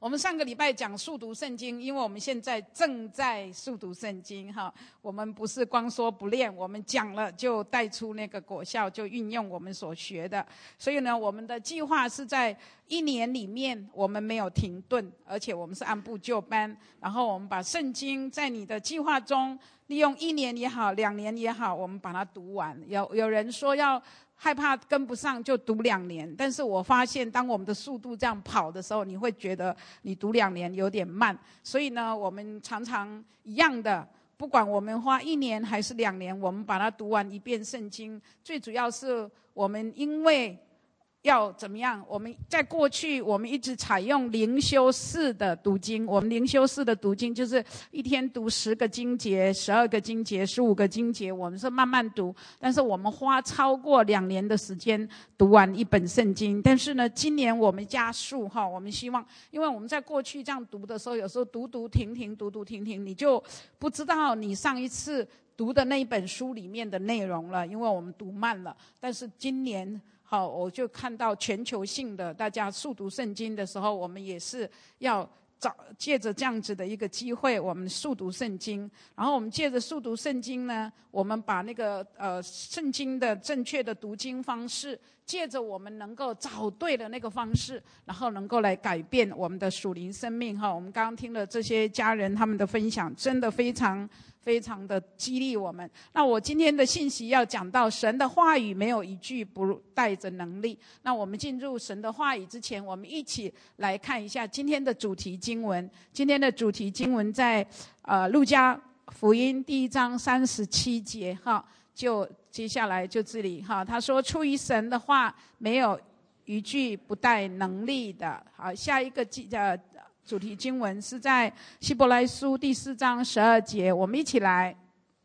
我们上个礼拜讲速读圣经，因为我们现在正在速读圣经哈，我们不是光说不练，我们讲了就带出那个果效，就运用我们所学的。所以呢，我们的计划是在1年里面我们没有停顿，而且我们是按部就班，然后我们把圣经在你的计划中利用1年也好2年也好，我们把它读完。有人说要害怕跟不上就读2年，但是我发现当我们的速度这样跑的时候，你会觉得你读2年有点慢。所以呢，我们常常一样的，不管我们花1年还是2年，我们把它读完一遍圣经。最主要是我们因为要怎么样？我们在过去我们一直采用灵修式的读经，我们灵修式的读经就是一天读10个经节、12个经节、15个经节，我们是慢慢读，但是我们花超过2年的时间读完一本圣经。但是呢，今年我们加速哈，我们希望，因为我们在过去这样读的时候，有时候读停停，读停停，你就不知道你上一次读的那一本书里面的内容了，因为我们读慢了。但是今年好，我就看到全球性的大家速读圣经的时候，我们也是要借着这样子的一个机会，我们速读圣经。然后我们借着速读圣经呢，我们把那个圣经的正确的读经方式，借着我们能够找对的那个方式，然后能够来改变我们的属灵生命哈。我们刚刚听了这些家人他们的分享，真的非常非常的激励我们。那我今天的信息要讲到神的话语没有一句不带着能力。那我们进入神的话语之前，我们一起来看一下今天的主题经文。今天的主题经文在路加福音第1章37节哈，就接下来就这里哈，他说出于神的话没有一句不带能力的。好，下一个主题经文是在希伯来书第4章12节，我们一起来。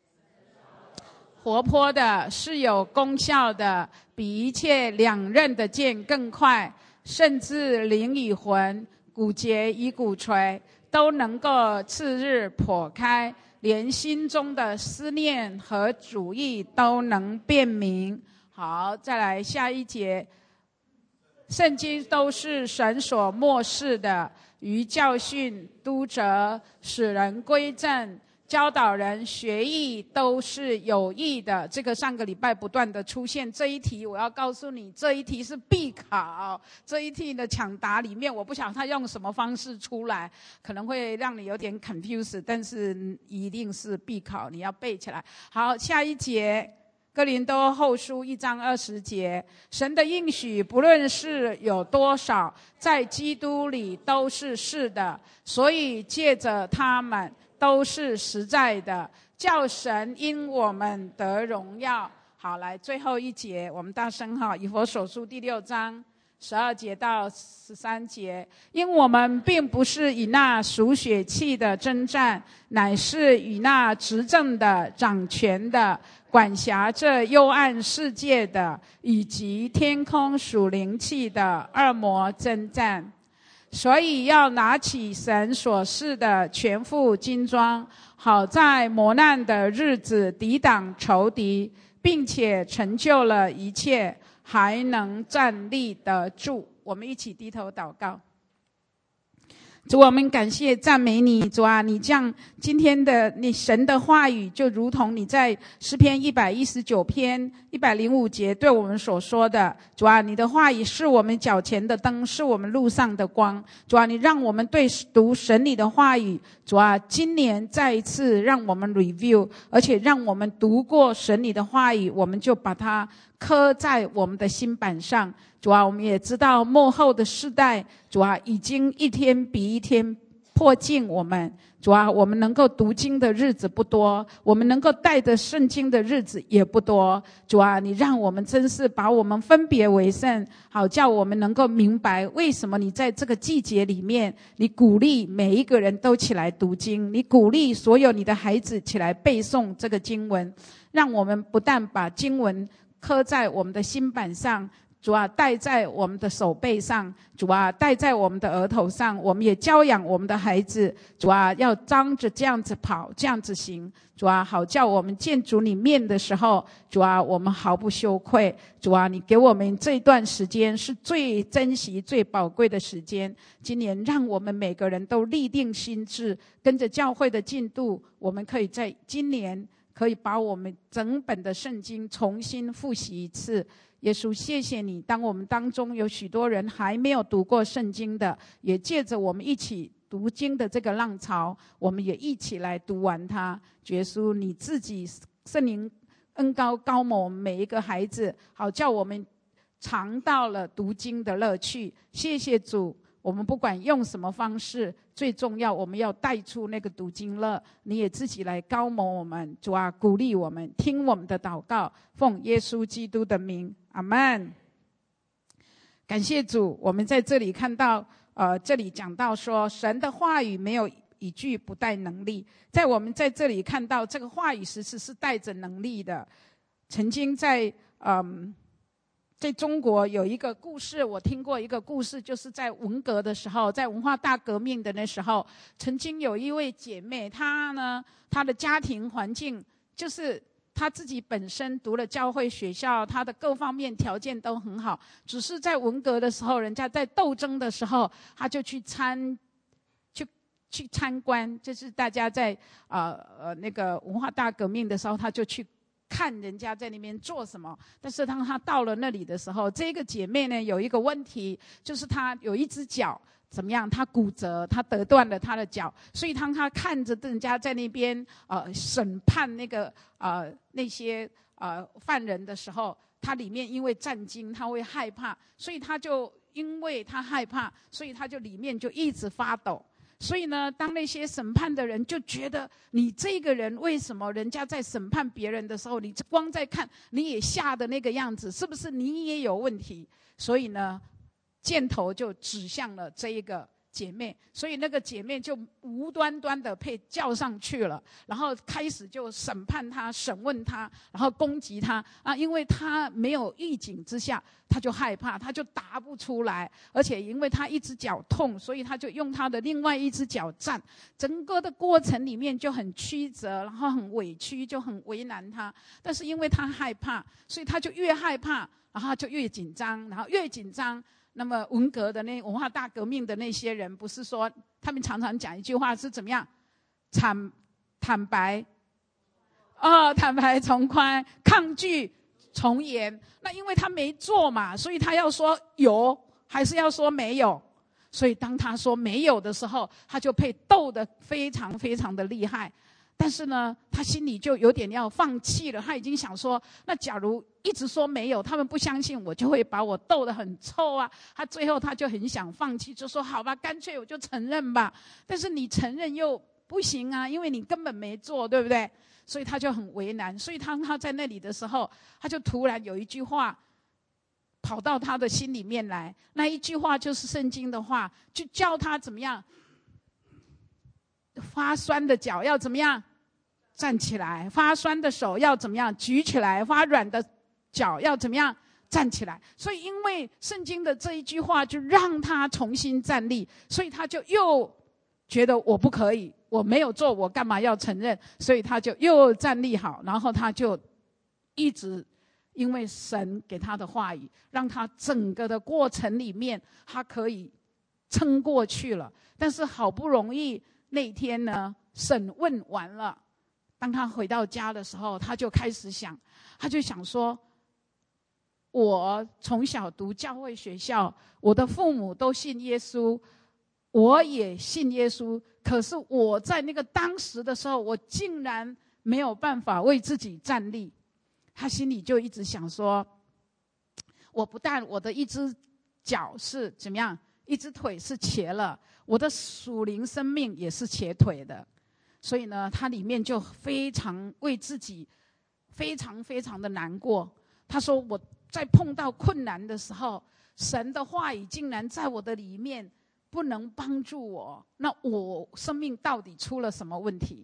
活泼的，是有功效的，比一切2刃的剑更快，甚至灵与魂、骨节与骨髓都能够次日剖开，连心中的思念和主意都能辨明。好，再来下一节。圣经都是神所默示的，于教训、督责、使人归正、教导人学艺，都是有益的。这个上个礼拜不断的出现这一题，我要告诉你，这一题是必考。这一题的抢答里面，我不晓得他用什么方式出来，可能会让你有点 confused， 但是一定是必考，你要背起来。好，下一节。哥林多后书1章20节，神的应许不论是有多少，在基督里都是是的，所以借着他们都是实在的，叫神因我们得荣耀。好，来最后一节，我们大声哈，以弗所书第6章12节到13节，因我们并不是以那属血气的征战，乃是与那执政的、掌权的、管辖这幽暗世界的，以及天空属灵气的恶魔征战。所以要拿起神所赐的全副军装，好在磨难的日子抵挡仇敌，并且成就了一切，还能站立得住。我们一起低头祷告。主，我们感谢赞美你，主啊，你将今天的你神的话语，就如同你在诗篇119篇105节对我们所说的，主啊，你的话语是我们脚前的灯，是我们路上的光。主啊，你让我们对读神你的话语，主啊，今年再一次让我们 review， 而且让我们读过神你的话语，我们就把它刻在我们的心板上。主啊，我们也知道末后的世代，主啊，已经一天比一天迫近我们。主啊，我们能够读经的日子不多，我们能够带着圣经的日子也不多。主啊，你让我们真是把我们分别为圣，好叫我们能够明白为什么你在这个季节里面，你鼓励每一个人都起来读经，你鼓励所有你的孩子起来背诵这个经文，让我们不但把经文刻在我们的心板上， 主啊，戴在我们的手背上，主啊，戴在我们的额头上，我们也教养我们的孩子，主啊，要张着这样子跑，这样子行，主啊，好叫我们见主你面的时候，主啊，我们毫不羞愧，主啊，你给我们这一段时间是最珍惜、最宝贵的时间。今年让我们每个人都立定心志，跟着教会的进度，我们可以在今年可以把我们整本的圣经重新复习一次。耶稣，谢谢你，当我们当中有许多人还没有读过圣经的，也借着我们一起读经的这个浪潮，我们也一起来读完它。耶稣，你自己圣灵恩膏高抹我们每一个孩子，好叫我们尝到了读经的乐趣。谢谢主，我们不管用什么方式，最重要我们要带出那个读经乐。你也自己来高抹我们，主啊，鼓励我们，听我们的祷告，奉耶稣基督的名，阿们。感谢主，我们在这里看到这里讲到说，神的话语没有一句不带能力。在我们在这里看到这个话语实质是带着能力的。曾经在中国有一个故事，我听过一个故事，就是在文革的时候，在文化大革命的那时候，曾经有一位姐妹，她的家庭环境就是她自己本身读了教会学校，她的各方面条件都很好，只是在文革的时候，人家在斗争的时候，她就去参观，就是大家在那个文化大革命的时候，她就去看人家在那边做什么。但是当她到了那里的时候，这个姐妹呢有一个问题，就是她有一只脚怎么样，她骨折，她折断了她的脚，所以当她看着人家在那边审判那些犯人的时候，她里面因为战惊，她会害怕，所以她就因为她害怕，所以她就里面就一直发抖。所以呢，当那些审判的人就觉得你这个人为什么人家在审判别人的时候，你光在看你也吓得那个样子，是不是你也有问题？所以呢，箭头就指向了这一个姐妹，所以那个姐妹就无端端的被叫上去了，然后开始就审判她、审问她，然后攻击她啊！因为她没有预警之下，她就害怕，她就答不出来，而且因为她一只脚痛，所以她就用她的另外一只脚站。整个的过程里面就很曲折，然后很委屈，就很为难她。但是因为她害怕，所以她就越害怕，然后就越紧张，然后越紧张。那么文化大革命的那些人，不是说他们常常讲一句话是怎么样？坦白从宽，抗拒从严。那因为他没做嘛，所以他要说有还是要说没有。所以当他说没有的时候，他就被斗得非常非常的厉害。但是呢，他心里就有点要放弃了。他已经想说，那假如一直说没有，他们不相信我，就会把我斗得很臭啊。最后他就很想放弃，就说好吧，干脆我就承认吧。但是你承认又不行啊，因为你根本没做，对不对？所以他就很为难。所以当他在那里的时候，他就突然有一句话跑到他的心里面来，那一句话就是圣经的话，就叫他怎么样，发酸的脚要怎么样站起来，发酸的手要怎么样举起来，发软的脚要怎么样站起来。所以因为圣经的这一句话就让他重新站立，所以他就又觉得我不可以，我没有做，我干嘛要承认？所以他就又站立好，然后他就一直因为神给他的话语，让他整个的过程里面他可以撑过去了。但是好不容易那天呢，审问完了，当他回到家的时候，他就开始想，他就想说，我从小读教会学校，我的父母都信耶稣，我也信耶稣，可是我在那个当时的时候，我竟然没有办法为自己站立。他心里就一直想说，我不但我的一只脚是怎么样，一只腿是瘸了，我的属灵生命也是瘸腿的。所以呢，他里面就非常为自己非常非常的难过。他说，我在碰到困难的时候，神的话语竟然在我的里面不能帮助我，那我生命到底出了什么问题？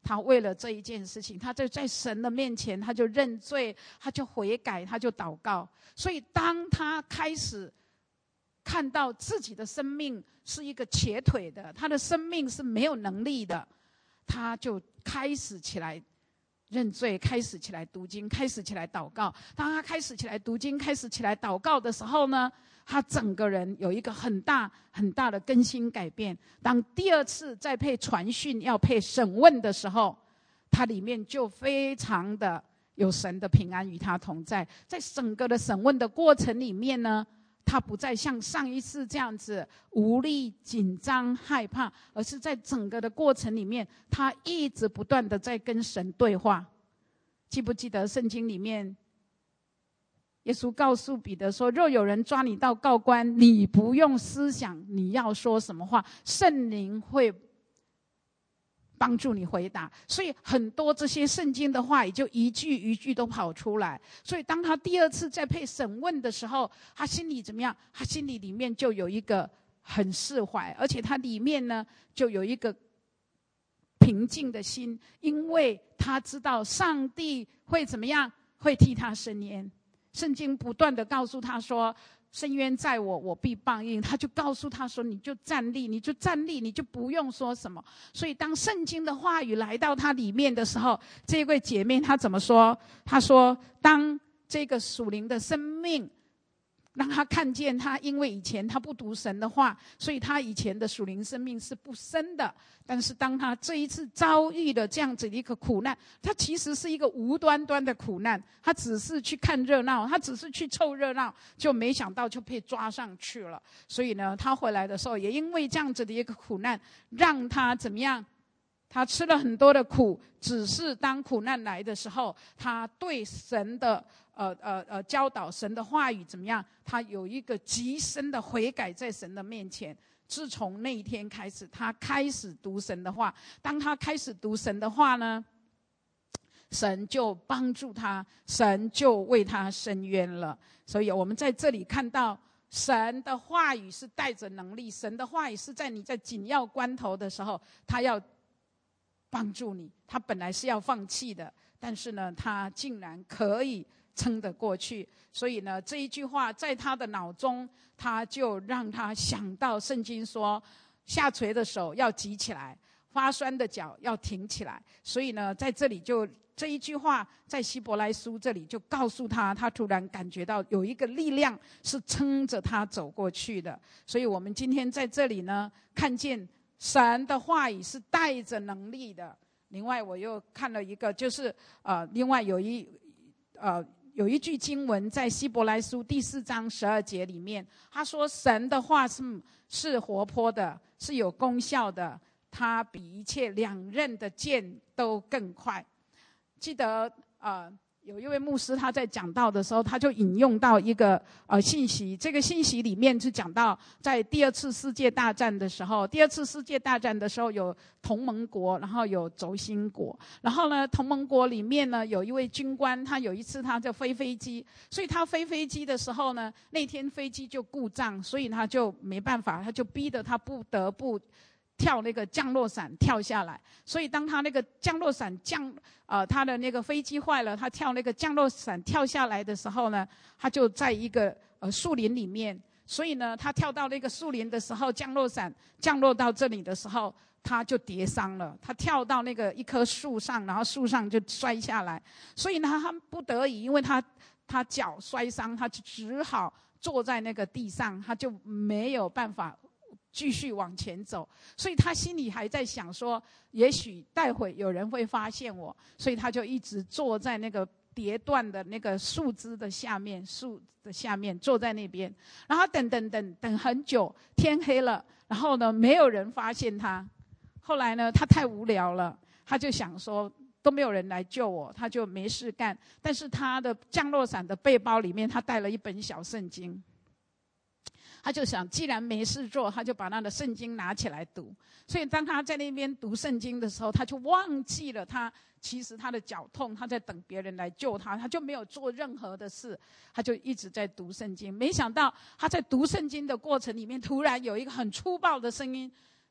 他为了这一件事情，他就在神的面前，他就认罪，他就悔改，他就祷告。所以当他开始看到自己的生命是一个瘸腿的，他的生命是没有能力的，他就开始起来认罪，开始起来读经，开始起来祷告。当他开始起来读经，开始起来祷告的时候呢，他整个人有一个很大很大的更新改变。当第二次再配传讯要配审问的时候，他里面就非常的有神的平安与他同在。在整个的审问的过程里面呢，他不再像上一次这样子无力、紧张、害怕，而是在整个的过程里面，他一直不断的在跟神对话。记不记得圣经里面耶稣告诉彼得说，若有人抓你到告官，你不用思想你要说什么话，圣灵会帮助你回答。所以很多这些圣经的话也就一句一句都跑出来。所以当他第二次再被审问的时候，他心里怎么样？他心里面就有一个很释怀，而且他里面呢就有一个平静的心，因为他知道上帝会怎么样，会替他伸冤。圣经不断的告诉他说，伸冤在我，我必报应。他就告诉他说，你就站立，你就站立，你就不用说什么。所以当圣经的话语来到他里面的时候，这位姐妹她怎么说？她说，当这个属灵的生命让他看见，他因为以前他不读神的话，所以他以前的属灵生命是不深的。但是当他这一次遭遇了这样子的一个苦难，他其实是一个无端端的苦难，他只是去看热闹，他只是去凑热闹，就没想到就被抓上去了。所以呢，他回来的时候也因为这样子的一个苦难，让他怎么样？他吃了很多的苦，只是当苦难来的时候，他对神的教导，神的话语怎么样？他有一个极深的悔改在神的面前。自从那一天开始，他开始读神的话。当他开始读神的话呢，神就帮助他，神就为他伸冤了。所以我们在这里看到，神的话语是带着能力，神的话语是在你在紧要关头的时候，他要帮助你。他本来是要放弃的，但是呢，他竟然可以撑得过去。所以呢，这一句话在他的脑中，他就让他想到圣经说，下垂的手要举起来，发酸的脚要挺起来。所以呢，在这里就这一句话在希伯来书这里就告诉他，他突然感觉到有一个力量是撑着他走过去的。所以我们今天在这里呢，看见神的话语是带着能力的。另外我又看了一个，就是另外有一句经文在希伯来书第4章12节里面，他说神的话是活泼的，是有功效的，它比一切两刃的剑都更快。记得有一位牧师他在讲道的时候，他就引用到一个信息，这个信息里面是讲到在第二次世界大战的时候，有同盟国，然后有轴心国。然后呢，同盟国里面呢有一位军官，他有一次他就飞飞机，所以他飞飞机的时候呢，那天飞机就故障，所以他就没办法，他就逼得他不得不跳那个降落伞跳下来。所以当他那个降落伞他的那个飞机坏了，他跳那个降落伞跳下来的时候呢，他就在一个树林里面。所以呢，他跳到那个树林的时候，降落伞降落到这里的时候，他就跌伤了。他跳到那个一棵树上，然后树上就摔下来。所以呢，他不得已，因为他脚摔伤，他就只好坐在那个地上，他就没有办法继续往前走。所以他心里还在想说，也许待会有人会发现我，所以他就一直坐在那个跌断的那个树枝的下面，坐在那边。然后等很久，天黑了，然后呢，没有人发现他。后来呢，他太无聊了，他就想说都没有人来救我，他就没事干。但是他的降落伞的背包里面，他带了一本小圣经。他就想，既然没事做，他就把那个圣经拿起来读。所以当他在那边读圣经的时候，他就忘记了其实他的脚痛，他在等别人来救他，他就没有做任何的事，他就一直在读圣经。没想到他在读圣经的过程里面，突然有一个很粗暴的声音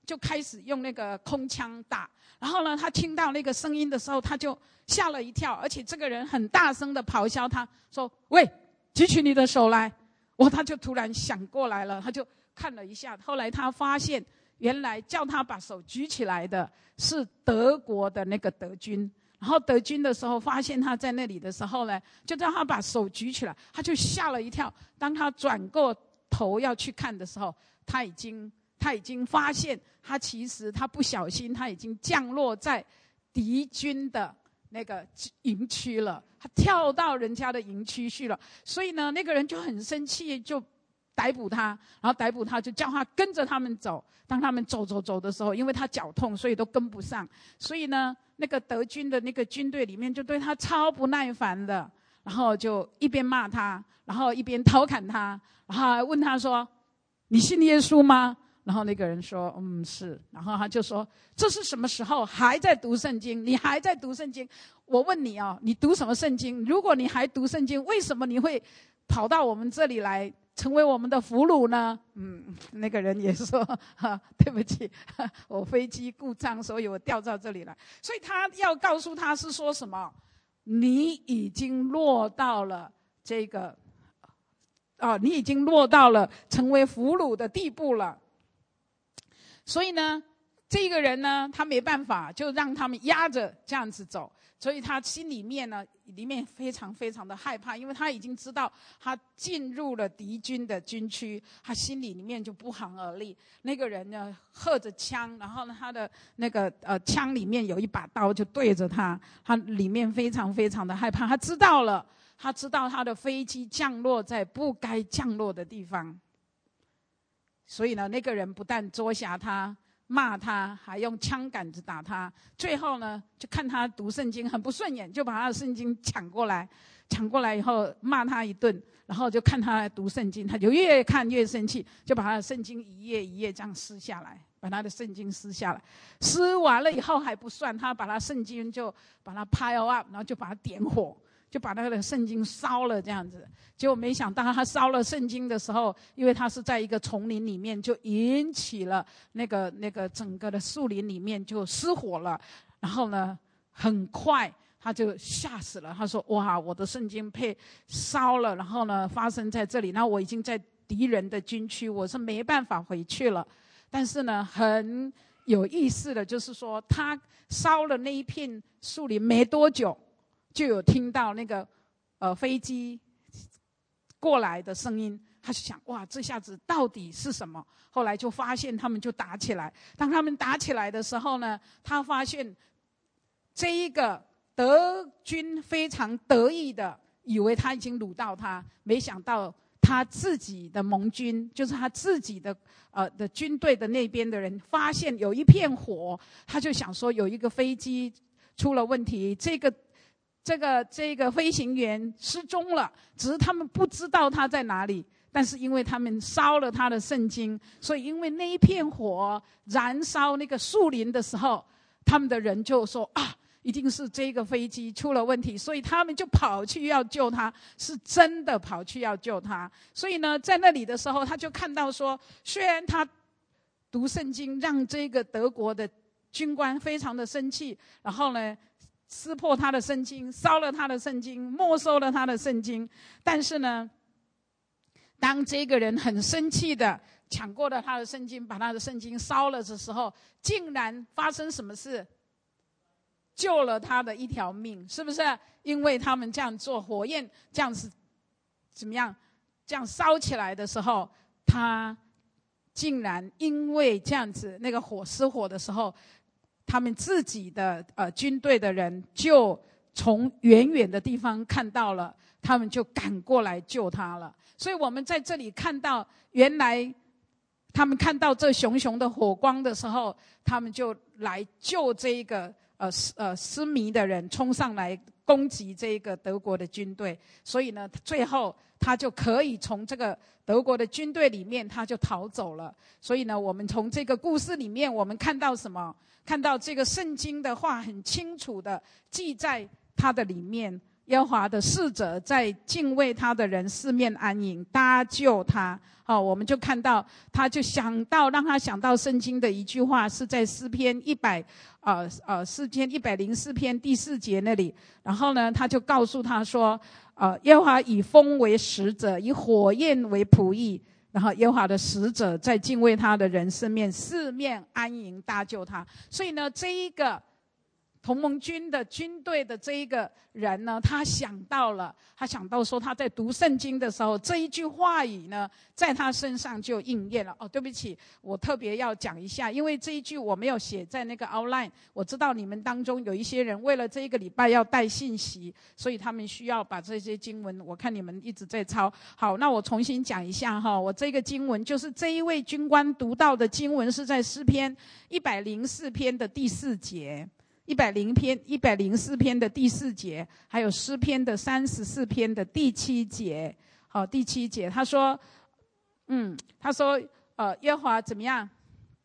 就开始用那个空枪打。然后呢，他听到那个声音的时候，他就吓了一跳，而且这个人很大声的咆哮他说：“喂，举起你的手来！”他就突然想过来了，他就看了一下，后来他发现原来叫他把手举起来的是德国的那个德军。然后德军的时候发现他在那里的时候呢，就叫他把手举起来，他就吓了一跳。当他转过头要去看的时候，他已经发现他其实他不小心他已经降落在敌军的那个营区了，他跳到人家的营区去了。所以呢，那个人就很生气，就逮捕他，然后逮捕他就叫他跟着他们走。当他们走的时候，因为他脚痛，所以都跟不上。所以呢，那个德军的那个军队里面就对他超不耐烦的，然后就一边骂他，然后一边调侃他，然后还问他说：“你信耶稣吗？”然后那个人说：“是。”然后他就说：“这是什么时候还在读圣经？你还在读圣经？我问你哦，你读什么圣经？如果你还读圣经，为什么你会跑到我们这里来成为我们的俘虏呢？”那个人也说：“对不起，我飞机故障，所以我调到这里来。”所以他要告诉他是说什么？你已经落到了这个你已经落到了成为俘虏的地步了。所以呢，这个人呢，他没办法，就让他们压着这样子走。所以他心里面呢，非常非常的害怕，因为他已经知道他进入了敌军的军区，他心里面就不寒而栗。那个人呢，喝着枪，然后呢，他的那个枪里面有一把刀就对着他，他里面非常非常的害怕。他知道他的飞机降落在不该降落的地方。所以呢，那个人不但捉挟他、骂他，还用枪杆子打他。最后呢，就看他读圣经很不顺眼，就把他的圣经抢过来以后骂他一顿，然后就看他读圣经，他就越看越生气，就把他的圣经一页一页这样撕下来，把他的圣经撕下来。撕完了以后还不算，他把他圣经就把它 pile up， 然后就把它点火，就把那个圣经烧了这样子。结果没想到他烧了圣经的时候，因为他是在一个丛林里面，就引起了那个整个的树林里面就失火了。然后呢，很快他就吓死了。他说：“哇，我的圣经被烧了，然后呢发生在这里，然后我已经在敌人的军区，我是没办法回去了。”但是呢，很有意思的就是说，他烧了那一片树林没多久，就有听到那个飞机过来的声音。他就想，哇，这下子到底是什么？后来就发现他们就打起来。当他们打起来的时候呢，他发现这一个德军非常得意的以为他已经掳到他，没想到他自己的盟军，就是他自己的军队的那边的人，发现有一片火，他就想说有一个飞机出了问题，这个飞行员失踪了，只是他们不知道他在哪里。但是因为他们烧了他的圣经，所以因为那一片火燃烧那个树林的时候，他们的人就说一定是这个飞机出了问题，所以他们就跑去要救他，是真的跑去要救他。所以呢，在那里的时候，他就看到说，虽然他读圣经让这个德国的军官非常的生气，然后呢撕破他的圣经，烧了他的圣经，没收了他的圣经，但是呢，当这个人很生气的抢过了他的圣经，把他的圣经烧了的时候，竟然发生什么事？救了他的一条命，是不是？因为他们这样做，火焰这样子怎么样？这样烧起来的时候，他竟然因为这样子，那个火失火的时候，他们自己的军队的人就从远远的地方看到了，他们就赶过来救他了。所以我们在这里看到，原来他们看到这熊熊的火光的时候，他们就来救这一个失迷的人，冲上来攻击这个德国的军队。所以呢，最后他就可以从这个德国的军队里面，他就逃走了。所以呢，我们从这个故事里面，我们看到什么？看到这个圣经的话很清楚的记在它的里面， 耶和华的使者在敬畏他的人四面安营，搭救他。我们就看到他就想到，让他想到圣经的一句话，是在诗篇104篇第4节那里。然后呢，他就告诉他说，耶和华以风为使者，以火焰为仆役。然后耶和华的使者在敬畏他的人四面安营，搭救他。所以呢，这一个同盟军的军队的这一个人呢，他想到说他在读圣经的时候，这一句话语呢，在他身上就应验了。对不起，我特别要讲一下，因为这一句我没有写在那个 outline。我知道你们当中有一些人为了这一个礼拜要带信息，所以他们需要把这些经文，我看你们一直在抄。好，那我重新讲一下哈，我这个经文就是这一位军官读到的经文，是在诗篇104篇的第4节。104篇的第4节，还有诗篇的34篇的第7节。好，第7节他说，耶和华怎么样？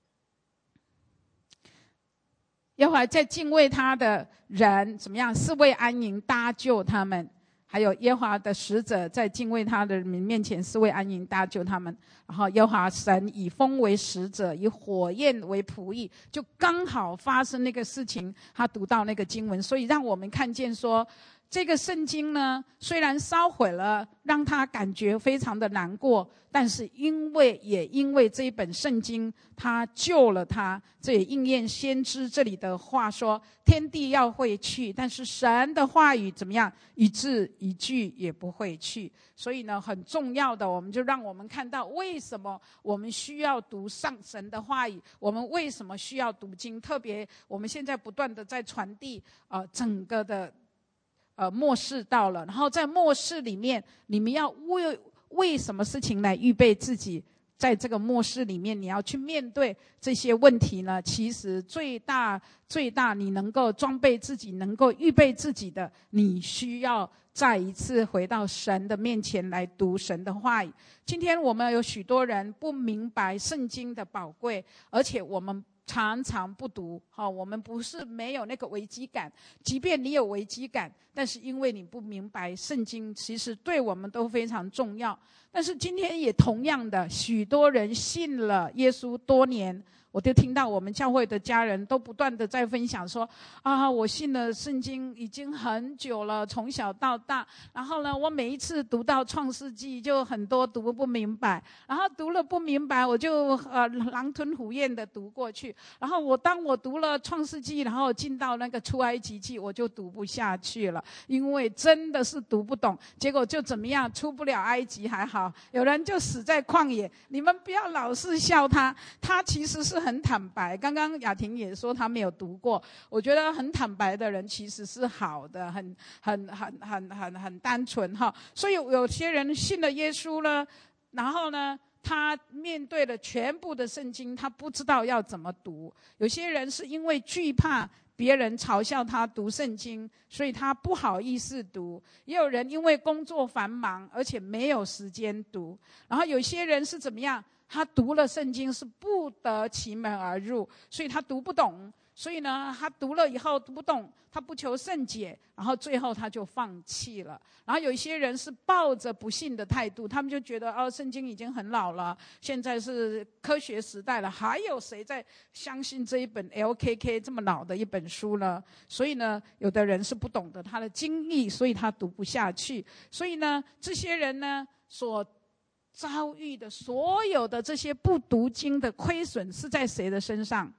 耶和华在敬畏他的人怎么样？四围安营，搭救他们。还有耶和华的使者在敬畏他的人面前四围安营，搭救他们。然后耶和华神以风为使者，以火焰为仆役，就刚好发生那个事情。他读到那个经文，所以让我们看见说，这个圣经呢，虽然烧毁了，让他感觉非常的难过，但是因为这一本圣经，他救了他。这也应验先知这里的话说，天地要会去，但是神的话语怎么样？一字一句也不会去。所以呢，很重要的，我们就让我们看到为什么我们需要读上神的话语，我们为什么需要读经。特别我们现在不断的在传递整个的末世到了，然后在末世里面，你们要为什么事情来预备自己？在这个末世里面，你要去面对这些问题呢？其实最大你能够装备自己，能够预备自己的，你需要再一次回到神的面前来读神的话语。今天我们有许多人不明白圣经的宝贵，而且我们常常不读。我们不是没有那个危机感，即便你有危机感，但是因为你不明白圣经，其实对我们都非常重要。但是今天也同样的，许多人信了耶稣多年，我就听到我们教会的家人都不断的在分享说，我信了圣经已经很久了，从小到大。然后呢，我每一次读到创世纪就很多读不明白，然后读了不明白，我就狼吞虎咽的读过去。然后当我读了创世纪，然后进到那个出埃及记，我就读不下去了，因为真的是读不懂。结果就怎么样，出不了埃及还好，有人就死在旷野。你们不要老是笑他其实是很坦白。刚刚雅婷也说他没有读过，我觉得很坦白的人其实是好的，很单纯哈。所以有些人信了耶稣呢，然后呢，他面对了全部的圣经，他不知道要怎么读。有些人是因为惧怕别人嘲笑他读圣经，所以他不好意思读。也有人因为工作繁忙，而且没有时间读。然后有些人是怎么样？他读了圣经是不得其门而入，所以他读不懂。所以呢，他读了以后读不懂，他不求甚解，然后最后他就放弃了。然后有一些人是抱着不信的态度，他们就觉得圣经已经很老了，现在是科学时代了，还有谁在相信这一本 LKK 这么老的一本书呢？所以呢，有的人是不懂得他的经历，所以他读不下去。所以呢，这些人呢所遭遇的所有的这些不读经的亏损是在谁的身上？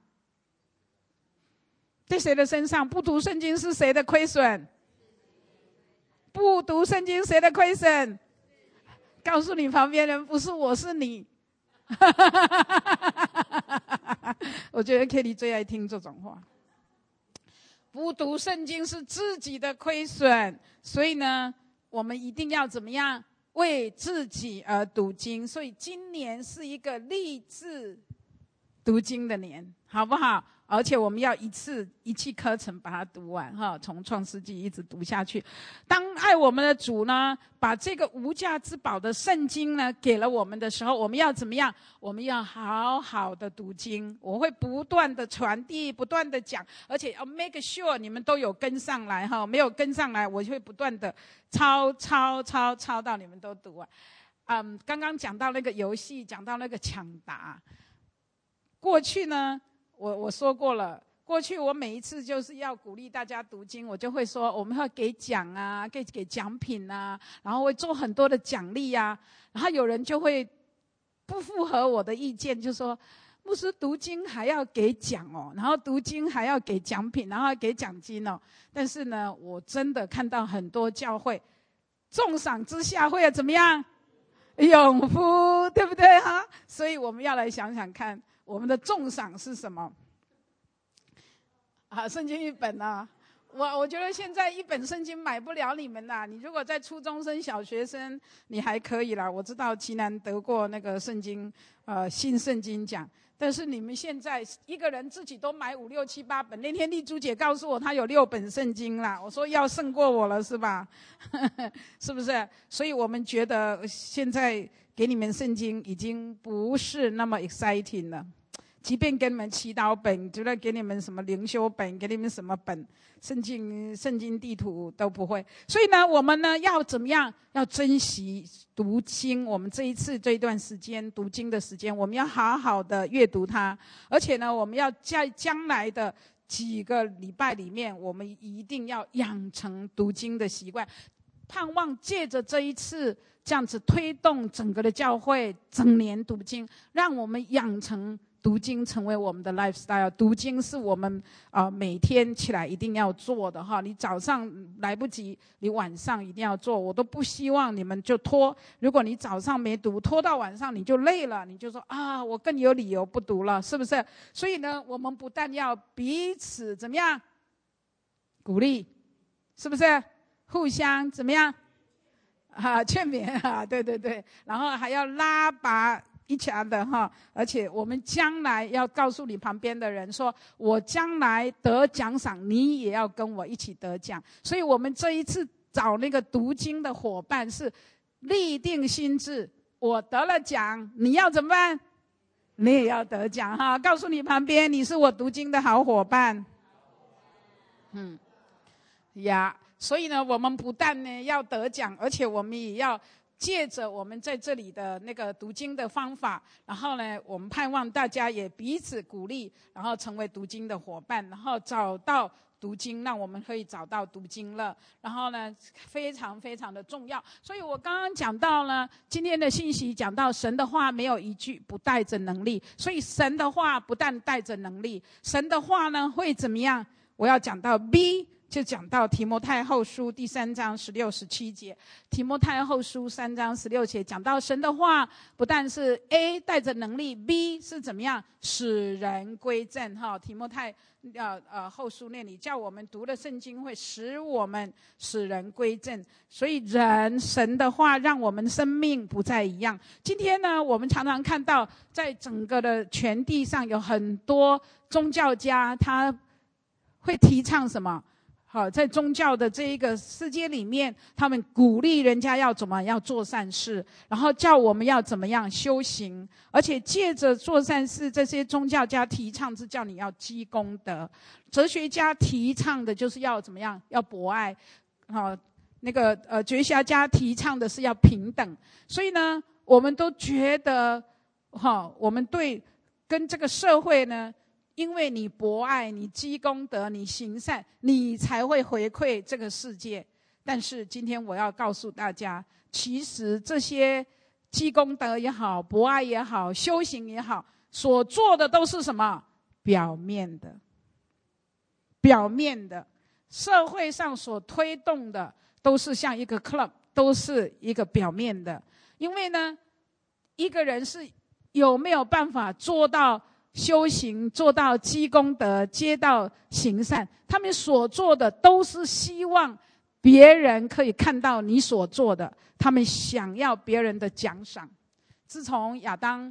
在谁的身上？不读圣经是谁的亏损？不读圣经谁的亏损？告诉你旁边人，不是我，是你。我觉得 Kelly 最爱听这种话。不读圣经是自己的亏损，所以呢，我们一定要怎么样？为自己而读经。所以今年是一个立志读经的年，好不好？ 而且我们要一气呵成把它读完哈，从创世纪一直读下去。当爱我们的主呢，把这个无价之宝的圣经呢给了我们的时候，我们要怎么样？我们要好好的读经，我会不断的传递，不断的讲，而且要 make sure 你们都有跟上来哈，没有跟上来，我就会不断的抄到你们都读完。刚刚讲到那个游戏，讲到那个抢答，过去呢。我说过了，过去我每一次就是要鼓励大家读经，我就会说我们会给奖啊，给奖品啊，然后会做很多的奖励啊，然后有人就会不符合我的意见，就说牧师读经还要给奖哦，然后读经还要给奖品，然后给奖金哦。但是呢，我真的看到很多教会重赏之下会怎么样？永福，对不对哈？所以我们要来想想看。我们的重赏是什么？圣经一本啊！我觉得现在一本圣经买不了你们啦。你如果在初中生、小学生，你还可以啦。我知道奇南得过那个圣经，新圣经奖。但是你们现在一个人自己都买5、6、7、8本。那天丽珠姐告诉我，她有6本圣经啦。我说要胜过我了，是吧？是不是？所以我们觉得现在给你们圣经已经不是那么 exciting 了。即便给你们祈祷本，就算给你们什么灵修本，给你们什么本，圣经地图都不会。所以呢，我们呢要怎么样？要珍惜读经。我们这一段时间读经的时间，我们要好好的阅读它。而且呢，我们要在将来的几个礼拜里面，我们一定要养成读经的习惯。盼望借着这一次这样子推动整个的教会整年读经，让我们养成读经成为我们的 lifestyle。 读经是我们每天起来一定要做的哈。你早上来不及，你晚上一定要做。我都不希望你们就拖，如果你早上没读，拖到晚上你就累了，你就说我更有理由不读了，是不是？所以呢，我们不但要彼此怎么样鼓励，是不是？互相怎么样劝勉对，然后还要拉拔each other哈，而且我们将来要告诉你旁边的人说，我将来得奖赏，你也要跟我一起得奖。所以我们这一次找那个读经的伙伴是立定心志，我得了奖，你要怎么办？你也要得奖哈！告诉你旁边，你是我读经的好伙伴。所以呢，我们不但呢要得奖，而且我们也要借着我们在这里的那个读经的方法，然后呢，我们盼望大家也彼此鼓励，然后成为读经的伙伴，然后找到读经，让我们可以找到读经乐。然后呢，非常非常的重要。所以我刚刚讲到呢，今天的信息讲到神的话没有一句不带着能力，所以神的话不但带着能力，神的话呢会怎么样？我要讲到 B。就讲到提摩太后书第3章16、17节，提摩太后书3章16节讲到神的话，不但是 A 带着能力 ，B 是怎么样使人归正哈？提摩太后书那里叫我们读的圣经会使我们使人归正，所以神的话让我们生命不再一样。今天呢，我们常常看到在整个的全地上有很多宗教家，他会提倡什么？好，在宗教的这一个世界里面，他们鼓励人家要怎么要做善事，然后叫我们要怎么样修行，而且借着做善事，这些宗教家提倡是叫你要积功德，哲学家提倡的就是要怎么样，要博爱，那个哲学家提倡的是要平等。所以呢，我们都觉得我们对跟这个社会呢，因为你博爱，你积功德，你行善，你才会回馈这个世界。但是今天我要告诉大家，其实这些积功德也好，博爱也好，修行也好，所做的都是什么？表面的。社会上所推动的都是像一个 club， 都是一个表面的。因为呢，一个人是有没有办法做到修行，做到积功德，接到行善，他们所做的都是希望别人可以看到你所做的，他们想要别人的奖赏。自从亚当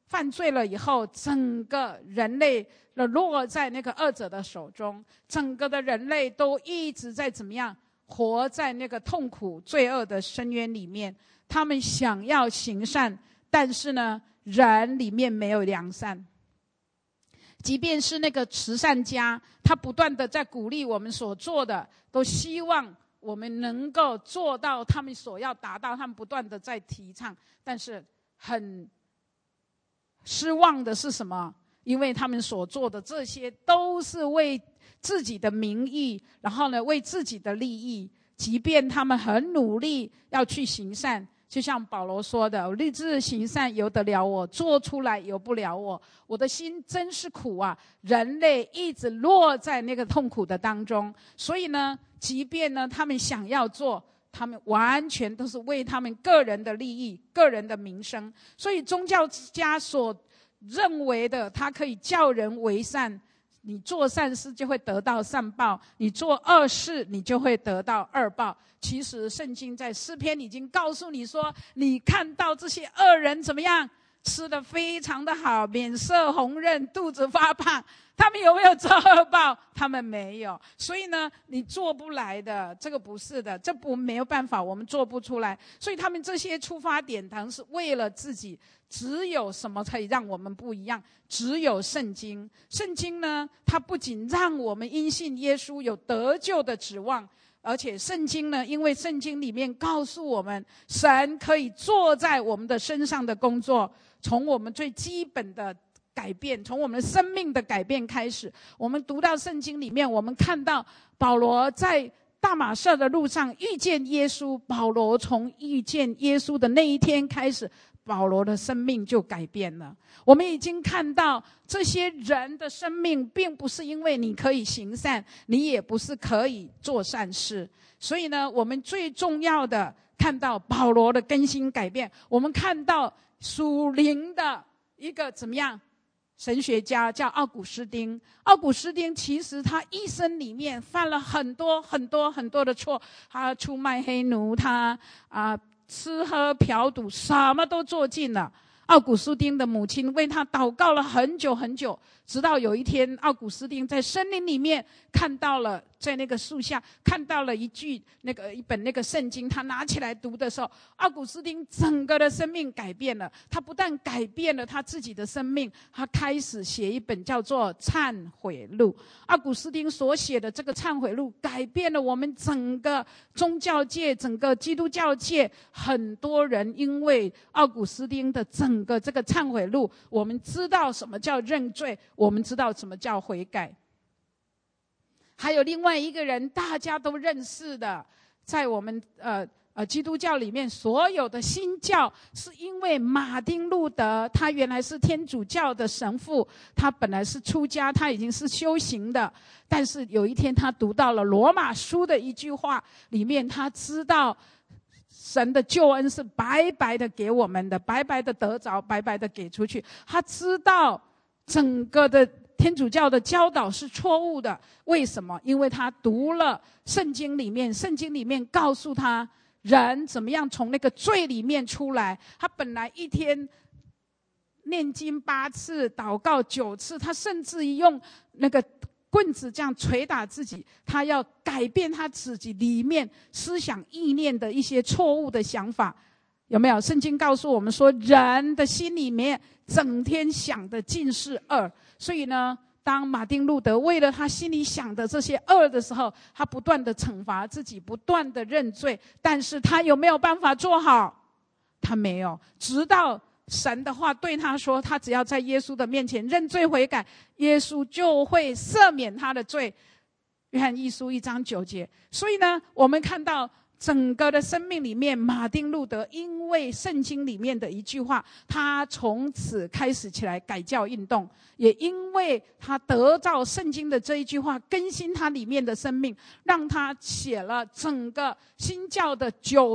犯罪了以后，整个人类落在那个恶者的手中，整个的人类都一直在怎么样活在那个痛苦罪恶的深渊里面。他们想要行善，但是呢，人里面没有良善。即便是那个慈善家，他不断的在鼓励我们所做的，都希望我们能够做到他们所要达到，他们不断的在提倡。但是很失望的是什么？因为他们所做的这些都是为自己的名义，然后呢，为自己的利益。即便他们很努力要去行善，就像保罗说的，我立志行善由得了我，做出来由不了我，我的心真是苦啊。人类一直落在那个痛苦的当中，所以呢，即便呢他们想要做，他们完全都是为他们个人的利益、个人的名声。所以宗教家所认为的，他可以叫人为善，你做善事就会得到善报，你做恶事你就会得到恶报。其实圣经在诗篇已经告诉你说，你看到这些恶人怎么样，吃得非常的好，脸色红润，肚子发胖，他们有没有遭恶报？他们没有。所以呢，你做不来的，这个不是的，这没有办法，我们做不出来。所以他们这些出发点当是为了自己。只有什么可以让我们不一样？只有圣经。圣经呢，它不仅让我们因信耶稣有得救的指望，而且圣经呢，因为圣经里面告诉我们，神可以做在我们的身上的工作，从我们最基本的改变，从我们生命的改变开始。我们读到圣经里面，我们看到保罗在大马色的路上遇见耶稣，保罗从遇见耶稣的那一天开始，保罗的生命就改变了。我们已经看到这些人的生命并不是因为你可以行善，你也不是可以做善事。所以呢，我们最重要的看到保罗的更新改变，我们看到属灵的一个怎么样神学家叫奥古斯丁。奥古斯丁其实他一生里面犯了很多的错，他出卖黑奴，他吃喝嫖赌什么都做尽了。奥古斯丁的母亲为他祷告了很久，直到有一天，奥古斯丁在森林里面看到了，在那个树下看到了一本那个圣经，他拿起来读的时候，奥古斯丁整个的生命改变了。他不但改变了他自己的生命，他开始写一本叫做《忏悔录》。奥古斯丁所写的这个忏悔录，改变了我们整个宗教界、整个基督教界。很多人因为奥古斯丁的整个这个忏悔录，我们知道什么叫认罪，我们知道什么叫悔改。还有另外一个人大家都认识的，在我们基督教里面所有的新教，是因为马丁路德，他原来是天主教的神父，他本来是出家，他已经是修行的，但是有一天他读到了罗马书的一句话，里面他知道神的救恩是白白的给我们的，白白的得着，白白的给出去。他知道整个的天主教的教导是错误的。为什么？因为他读了圣经里面告诉他人怎么样从那个罪里面出来。他本来一天念经8次，祷告9次，他甚至用那个棍子这样捶打自己，他要改变他自己里面思想意念的一些错误的想法。有没有？圣经告诉我们说，人的心里面整天想的尽是恶。所以呢，当马丁路德为了他心里想的这些恶的时候，他不断的惩罚自己，不断的认罪，但是他有没有办法做好？他没有。直到神的话对他说，他只要在耶稣的面前认罪悔改，耶稣就会赦免他的罪。约翰一书1章9节。所以呢，我们看到整个的生命里面，马丁路德因为圣经里面的一句话，他从此开始起来改教运动。也因为他得到圣经的这一句话，更新他里面的生命，让他写了整个新教的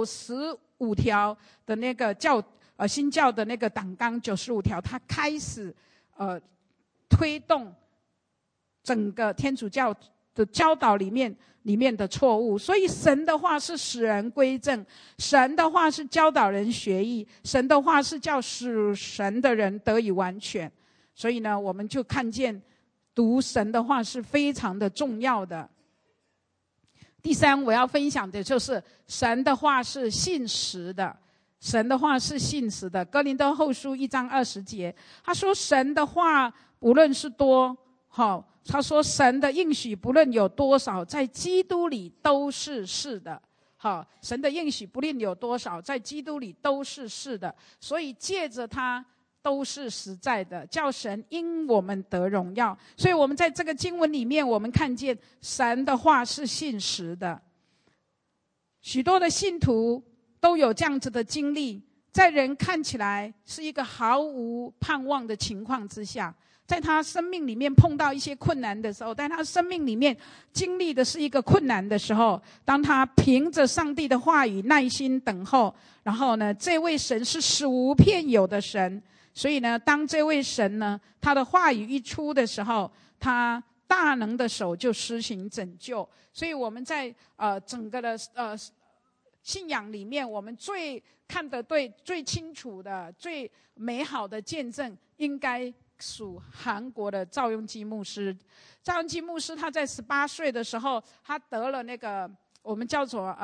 95条的那个新教的那个党纲95条，他开始推动整个天主教的教导里面的错误。所以神的话是使人归正，神的话是教导人学艺，神的话是叫属神的人得以完全。所以呢，我们就看见读神的话是非常的重要的。第三，我要分享的就是神的话是信实的，神的话是信实的。哥林多后书1章20节，他说神的话无论是多，他说神的应许不论有多少，在基督里都是是的。神的应许不论有多少，在基督里都是是的，所以借着他都是实在的，叫神因我们得荣耀。所以我们在这个经文里面，我们看见神的话是信实的。许多的信徒都有这样子的经历，在人看起来是一个毫无盼望的情况之下，在他生命里面碰到一些困难的时候，在他生命里面经历的是一个困难的时候，当他凭着上帝的话语耐心等候，然后呢，这位神是使无骗有的神，所以呢，当这位神呢，他的话语一出的时候，他大能的手就施行拯救。所以我们在整个的信仰里面，我们最看得对、最清楚的、最美好的见证，应该属韩国的赵雍基牧师。赵雍基牧师他在18岁的时候，他得了那个我们叫做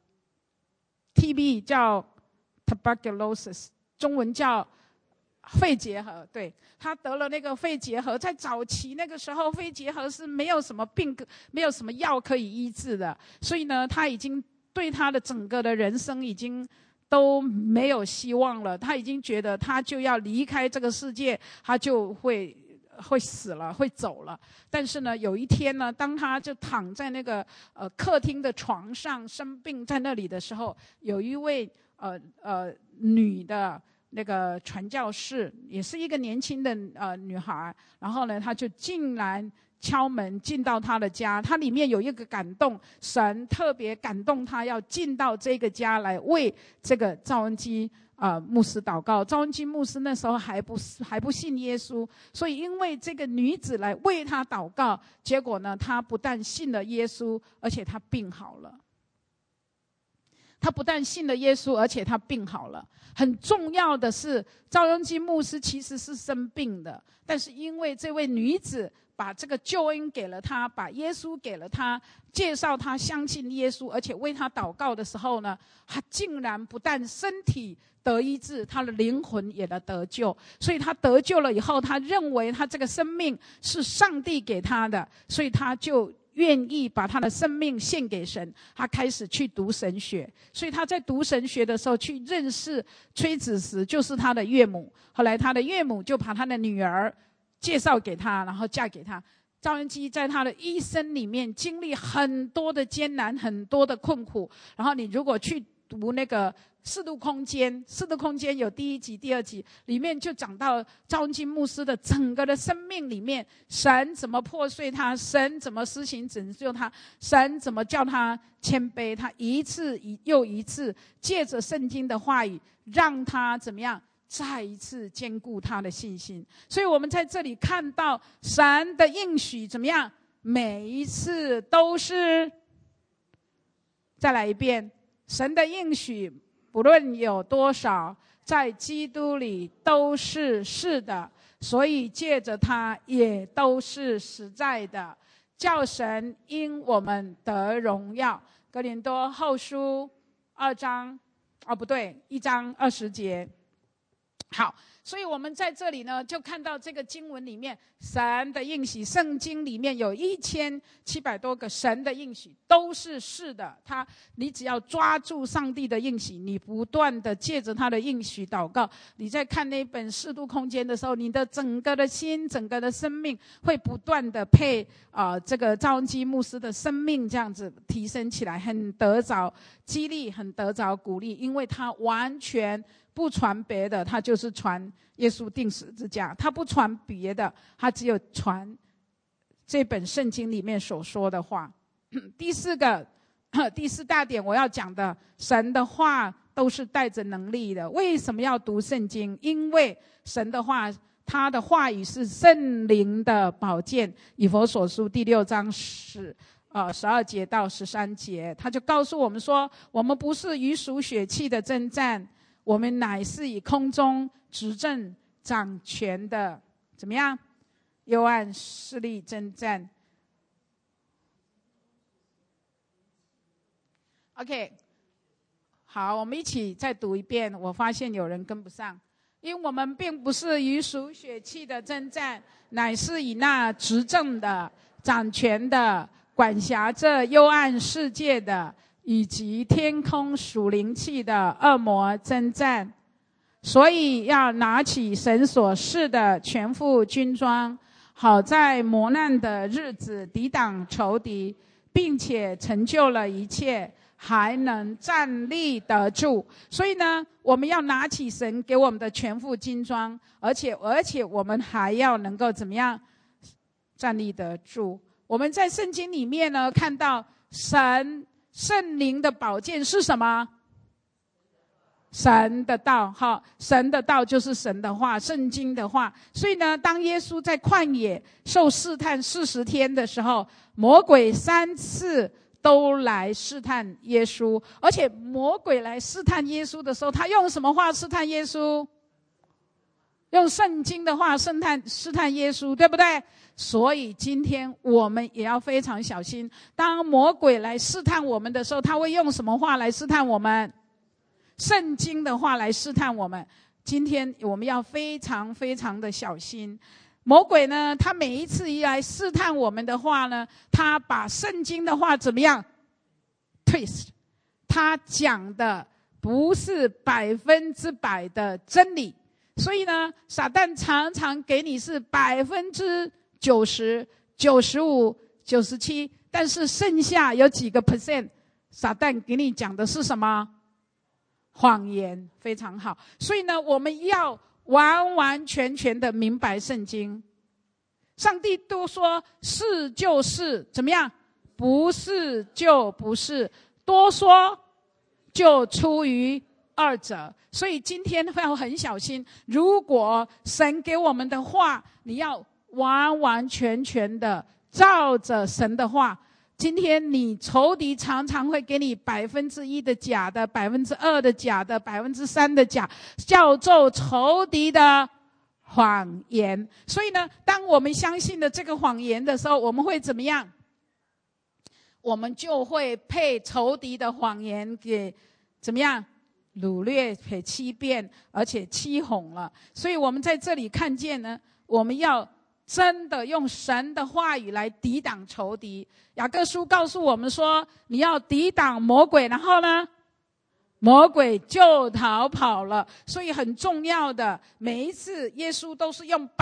TB， 叫 tuberculosis， 中文叫肺结核。对，他得了那个肺结核，在早期那个时候，肺结核是没有什么病，没有什么药可以医治的，所以呢，他已经对他的整个的人生已经都没有希望了。他已经觉得他就要离开这个世界，他就会死了，会走了。但是呢，有一天呢，当他就躺在那个客厅的床上生病在那里的时候，有一位女的那个传教士，也是一个年轻的女孩，然后呢，她就竟然敲门进到他的家，他里面有一个感动，神特别感动他要进到这个家来为这个赵恩基牧师祷告。赵恩基牧师那时候还不信耶稣，所以因为这个女子来为他祷告，结果呢，他不但信了耶稣，而且他病好了。他不但信了耶稣，而且他病好了。很重要的是，赵雍基牧师其实是生病的，但是因为这位女子把这个救恩给了他，把耶稣给了他，介绍他相信耶稣，而且为他祷告的时候呢，他竟然不但身体得医治，他的灵魂也得救。所以他得救了以后，他认为他这个生命是上帝给他的，所以他就愿意把他的生命献给神。他开始去读神学，所以他在读神学的时候去认识崔子实，就是他的岳母。后来他的岳母就把他的女儿介绍给他，然后嫁给他。赵雍基在他的一生里面经历很多的艰难，很多的困苦。然后你如果去读那个四度空间有第1集、第2集，里面就讲到赵雍基牧师的整个的生命里面，神怎么破碎他，神怎么施行拯救他，神怎么叫他谦卑，他一次又一次借着圣经的话语，让他怎么样再一次坚固他的信心。所以我们在这里看到神的应许怎么样，每一次都是，再来一遍，神的应许不论有多少，在基督里都是是的，所以借着它也都是实在的，叫神因我们得荣耀。哥林多后书1章20节。好，所以我们在这里呢，就看到这个经文里面神的应许，圣经里面有1700多个神的应许，都是是的。你只要抓住上帝的应许，你不断的借着他的应许祷告，你在看那本四度空间的时候，你的整个的心，整个的生命会不断的配这个赵雍基牧师的生命这样子提升起来，很得着激励，很得着鼓励，因为他完全不传别的，他就是传耶稣钉十字架，他不传别的，他只有传这本圣经里面所说的话。第四大点我要讲的，神的话都是带着能力的。为什么要读圣经？因为神的话他的话语是圣灵的宝剑。以弗所书第6章12节到13节，他就告诉我们说，我们不是与属血气的征战，我们乃是以空中执政掌权的怎么样幽暗势力征战。 OK， 好，我们一起再读一遍。我发现有人跟不上，因为我们并不是与属血气的征战，乃是以那执政的掌权的管辖这幽暗世界的以及天空属灵气的恶魔征战。所以要拿起神所赐的全副军装，好在磨难的日子抵挡仇敌，并且成就了一切，还能站立得住。所以呢，我们要拿起神给我们的全副军装，而且我们还要能够怎么样站立得住。我们在圣经里面呢，看到圣灵的宝剑是什么？神的道。好，神的道就是神的话，圣经的话。所以呢，当耶稣在旷野受试探40天的时候，魔鬼3次都来试探耶稣。而且魔鬼来试探耶稣的时候，他用什么话试探耶稣？用圣经的话试探耶稣，对不对？所以今天我们也要非常小心，当魔鬼来试探我们的时候，他会用什么话来试探我们？圣经的话来试探我们。今天我们要非常非常的小心。魔鬼呢，他每一次一来试探我们的话呢，他把圣经的话怎么样 twist， 他讲的不是100%的真理。所以呢，撒旦常常给你是90%、95%、97%，但是剩下有几个 percent， 撒旦给你讲的是什么？谎言。非常好。所以呢，我们要完完全全的明白圣经。上帝都说是就是怎么样，不是就不是，多说就出于二者。所以今天要很小心，如果神给我们的话，你要完完全全的照着神的话。今天你仇敌常常会给你1%的假的，2%的假的，3%的假，叫做仇敌的谎言。所以呢，当我们相信了这个谎言的时候，我们会怎么样？我们就会被仇敌的谎言给怎么样掳掠、给欺骗，而且欺哄了。所以我们在这里看见呢，我们要真的用神的话语来抵挡仇敌。雅各书告诉我们说，你要抵挡魔鬼，然后呢，魔鬼就逃跑了。所以很重要的，每一次耶稣都是用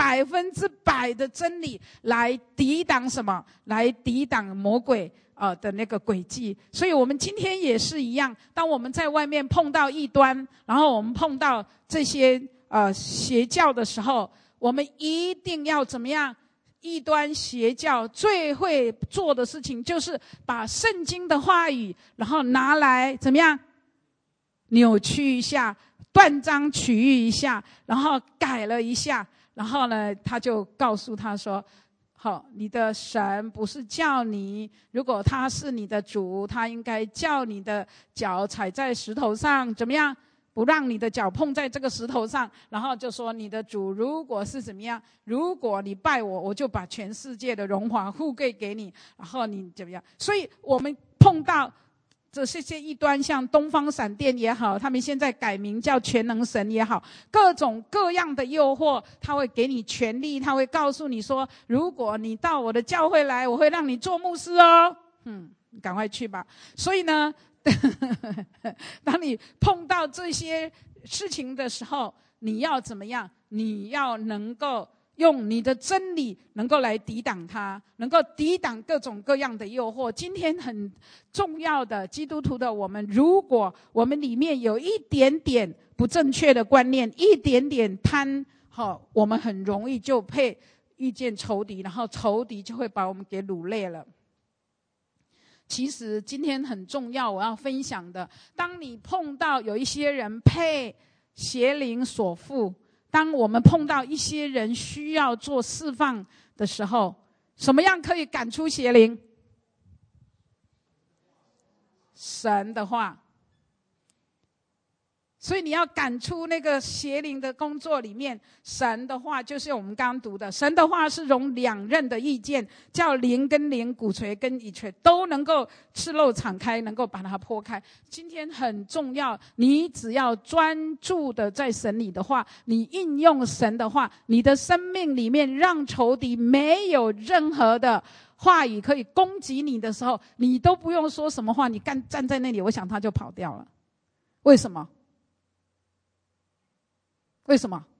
100%的真理来抵挡什么？来抵挡魔鬼的那个诡计。所以我们今天也是一样，当我们在外面碰到异端，然后我们碰到这些邪教的时候，我们一定要怎么样？异端邪教最会做的事情就是把圣经的话语，然后拿来怎么样扭曲一下，断章取义一下，然后改了一下，然后呢，他就告诉他说，好，你的神不是叫你，如果他是你的主，他应该叫你的脚踩在石头上，怎么样？不让你的脚碰在这个石头上。然后就说，你的主如果是怎么样，如果你拜我，我就把全世界的荣华富贵给你，然后你怎么样。所以我们碰到这些异端，像东方闪电也好，他们现在改名叫全能神也好，各种各样的诱惑，他会给你权利，他会告诉你说，如果你到我的教会来，我会让你做牧师哦。你赶快去吧。所以呢当你碰到这些事情的时候，你要怎么样？你要能够用你的真理能够来抵挡它，能够抵挡各种各样的诱惑。今天很重要的，基督徒的我们，如果我们里面有一点点不正确的观念，一点点贪，我们很容易就会遇见仇敌，然后仇敌就会把我们给掳掠了。其实今天很重要，我要分享的，当你碰到有一些人被邪灵所附， 当我们碰到一些人需要做释放的时候，什么样可以赶出邪灵？神的话。所以你要赶出那个邪灵的工作里面，神的话就是我们刚刚读的，神的话是容两刃的意见，叫灵跟灵、骨髓跟乙髓都能够赤露敞开，能够把它剖开。今天很重要，你只要专注的在神里的话，你应用神的话，你的生命里面让仇敌没有任何的话语可以攻击你的时候，你都不用说什么话，你站在那里，我想他就跑掉了。为什么？为什么？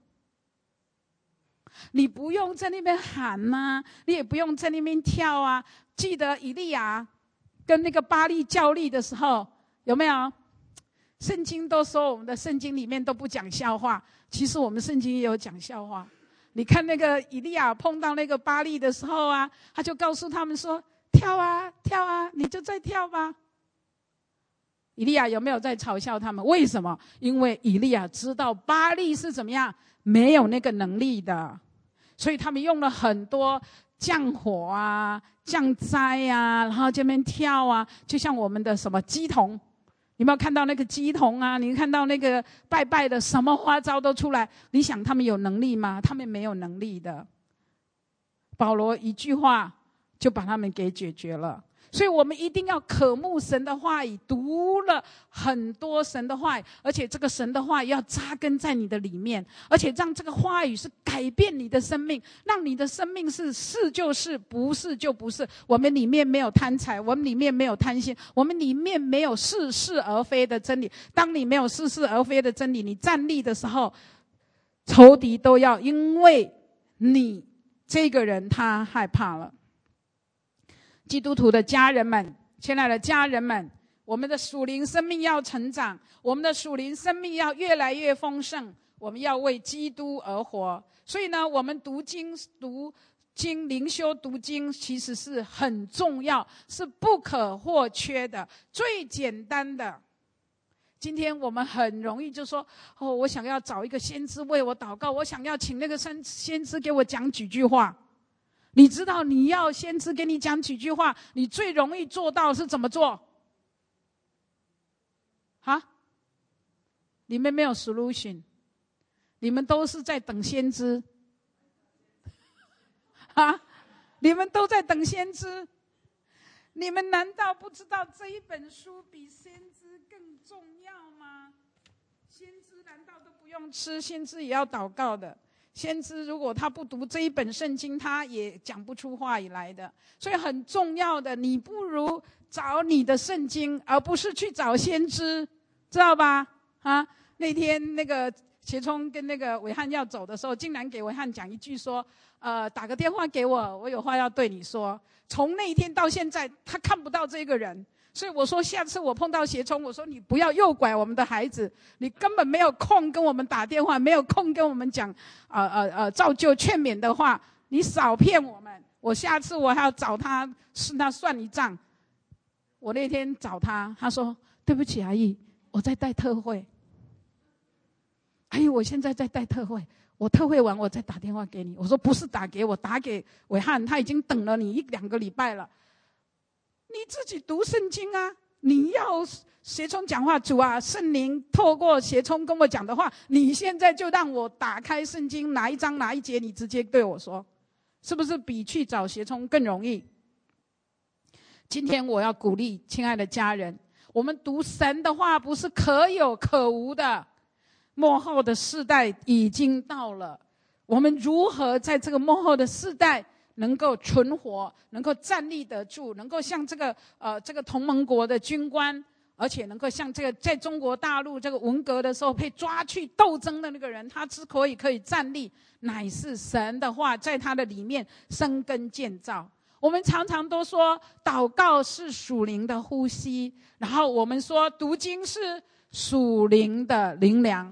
你不用在那边喊啊，你也不用在那边跳啊。记得以利亚跟那个巴力较力的时候，有没有？圣经都说我们的圣经里面都不讲笑话，其实我们圣经也有讲笑话。你看那个以利亚碰到那个巴力的时候啊，他就告诉他们说：跳啊跳啊，你就再跳吧。以利亚有没有在嘲笑他们？为什么？因为以利亚知道巴力是怎么样，没有那个能力的，所以他们用了很多降火啊、降灾啊，然后这边跳啊，就像我们的什么鸡童，有没有看到那个鸡童啊？你看到那个拜拜的，什么花招都出来。你想他们有能力吗？他们没有能力的。保罗一句话就把他们给解决了。所以我们一定要渴慕神的话语，读了很多神的话语，而且这个神的话语要扎根在你的里面，而且让这个话语是改变你的生命，让你的生命是是就是，不是就不是。我们里面没有贪财，我们里面没有贪心，我们里面没有似是而非的真理。当你没有似是而非的真理，你站立的时候，仇敌都要因为你这个人他害怕了。基督徒的家人们，亲爱的家人们，我们的属灵生命要成长，我们的属灵生命要越来越丰盛，我们要为基督而活。所以呢，我们读经灵修读经其实是很重要，是不可或缺的，最简单的。今天我们很容易就说，我想要找一个先知为我祷告，我想要请那个先知给我讲几句话。你知道你要先知给你讲几句话，你最容易做到是怎么做？你们没有 solution， 你们都是在等先知。你们都在等先知。你们难道不知道这一本书比先知更重要吗？先知难道都不用吃？先知也要祷告的。先知如果他不读这一本圣经，他也讲不出话语来的。所以很重要的，你不如找你的圣经，而不是去找先知，知道吧？那天那个协聪跟那个伟汉要走的时候，竟然给伟汉讲一句说，打个电话给我，我有话要对你说。从那一天到现在，他看不到这个人。所以我说，下次我碰到协聪，我说你不要诱拐我们的孩子，你根本没有空跟我们打电话，没有空跟我们讲造就劝勉的话，你少骗我们。我下次我还要找他算一账。我那天找他，他说对不起阿姨，我在带特会。阿姨，我现在在带特会，我特会完我再打电话给你。我说不是打给我，打给伟汉，他已经等了你1-2个礼拜了。你自己读圣经啊！你要协聪讲话，主啊，圣灵透过协聪跟我讲的话，你现在就让我打开圣经，哪一章哪一节，你直接对我说，是不是比去找协聪更容易？今天我要鼓励亲爱的家人，我们读神的话不是可有可无的，末后的世代已经到了，我们如何在这个末后的世代能够存活，能够站立得住，能够像这个同盟国的军官，而且能够像这个在中国大陆这个文革的时候被抓去斗争的那个人，他之所以可以站立，乃是神的话在他的里面生根建造。我们常常都说祷告是属灵的呼吸，然后我们说读经是属灵的灵粮。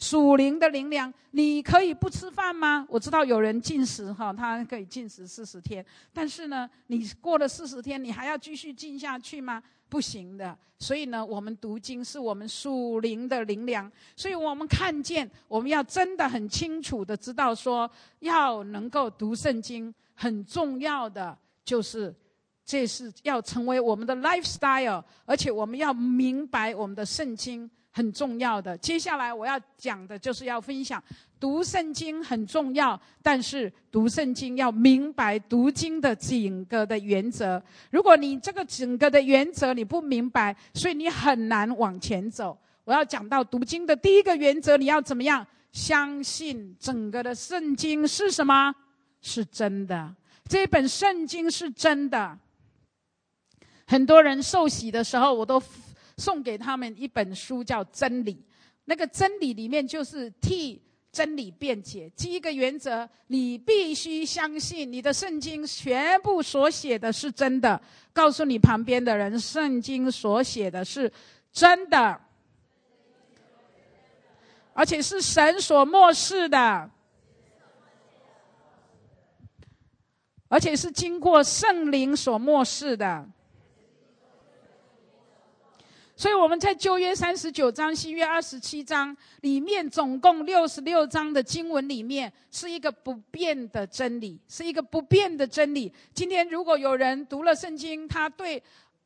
属灵的灵粮。你可以不吃饭吗？我知道有人禁食他可以禁食40天，但是呢，你过了40天，你还要继续禁下去吗？不行的。所以呢，我们读经是我们属灵的灵粮。所以我们看见，我们要真的很清楚的知道说，要能够读圣经，很重要的就是这是要成为我们的 lifestyle， 而且我们要明白我们的圣经很重要的。接下来我要讲的就是要分享读圣经很重要，但是读圣经要明白读经的整个的原则。如果你这个整个的原则你不明白，所以你很难往前走。我要讲到读经的第一个原则，你要怎么样？相信整个的圣经是什么？是真的。这本圣经是真的。很多人受洗的时候，我都送给他们一本书叫真理。那个真理里面就是替真理辩解。第一个原则，你必须相信你的圣经全部所写的是真的。告诉你旁边的人，圣经所写的是真的，而且是神所默示的，而且是经过圣灵所默示的。所以我们在旧约39章、新约27章里面，总共66章的经文里面，是一个不变的真理，是一个不变的真理。今天如果有人读了圣经，他对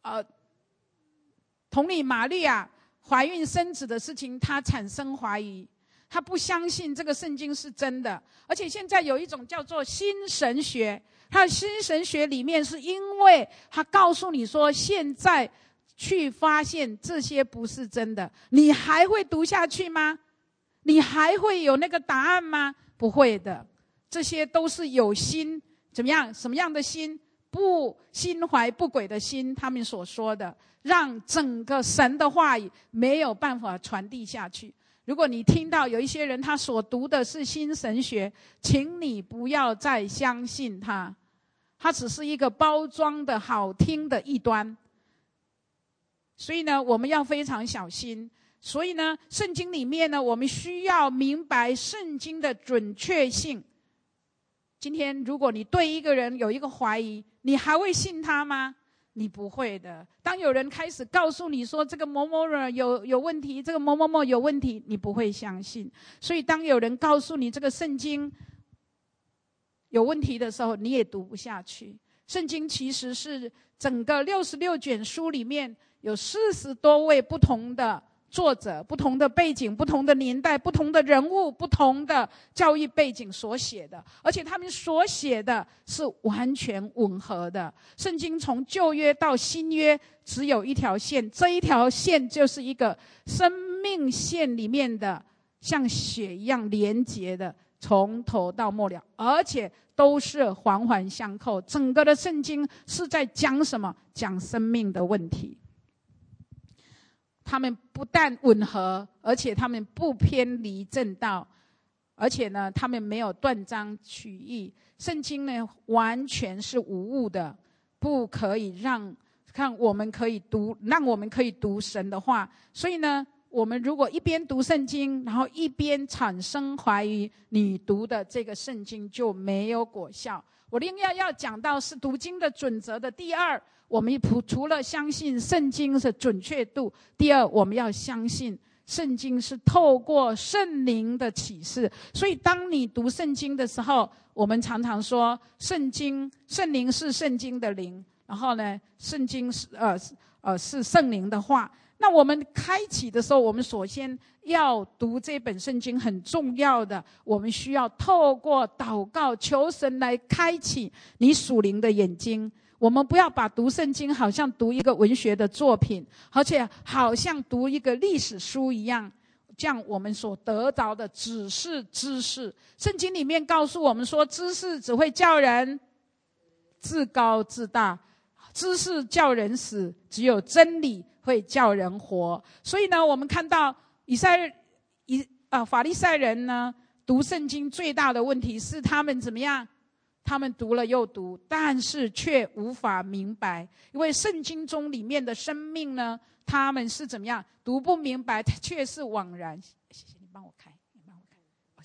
同理玛利亚怀孕生子的事情，他产生怀疑，他不相信这个圣经是真的。而且现在有一种叫做新神学，他的新神学里面是因为他告诉你说，现在去发现这些不是真的，你还会读下去吗？你还会有那个答案吗？不会的。这些都是有心，怎么样？什么样的心？不心怀不轨的心，他们所说的，让整个神的话语没有办法传递下去。如果你听到有一些人他所读的是新神学，请你不要再相信他，他只是一个包装的好听的异端。所以呢，我们要非常小心。所以呢，圣经里面呢，我们需要明白圣经的准确性。今天如果你对一个人有一个怀疑，你还会信他吗？你不会的。当有人开始告诉你说这个某某人有问题，这个某某某有问题，你不会相信。所以当有人告诉你这个圣经有问题的时候，你也读不下去。圣经其实是整个66卷书里面有40多位不同的作者，不同的背景，不同的年代，不同的人物，不同的教育背景所写的，而且他们所写的是完全吻合的。圣经从旧约到新约只有一条线，这一条线就是一个生命线里面的像血一样连结的，从头到末了，而且都是环环相扣。整个的圣经是在讲什么？讲生命的问题。他们不但吻合，而且他们不偏离正道，而且呢，他们没有断章取义。圣经呢，完全是无误的，不可以让我们可以读神的话。所以呢，我们如果一边读圣经，然后一边产生怀疑，你读的这个圣经就没有果效。我另外要讲到是读经的准则的第二，我们除了相信圣经是准确度，第二我们要相信圣经是透过圣灵的启示。所以当你读圣经的时候，我们常常说圣灵是圣经的灵，然后呢，圣经是圣灵的话。那我们开启的时候，我们首先要读这本圣经，很重要的，我们需要透过祷告求神来开启你属灵的眼睛。我们不要把读圣经好像读一个文学的作品，而且好像读一个历史书一样，这样我们所得着的只是知识。圣经里面告诉我们说，知识只会叫人自高自大，知识叫人死，只有真理会叫人活。所以呢，我们看到法利赛人呢，读圣经最大的问题是他们怎么样？他们读了又读，但是却无法明白，因为圣经中里面的生命呢，他们是怎么样？读不明白，却是枉然。谢谢你帮我开。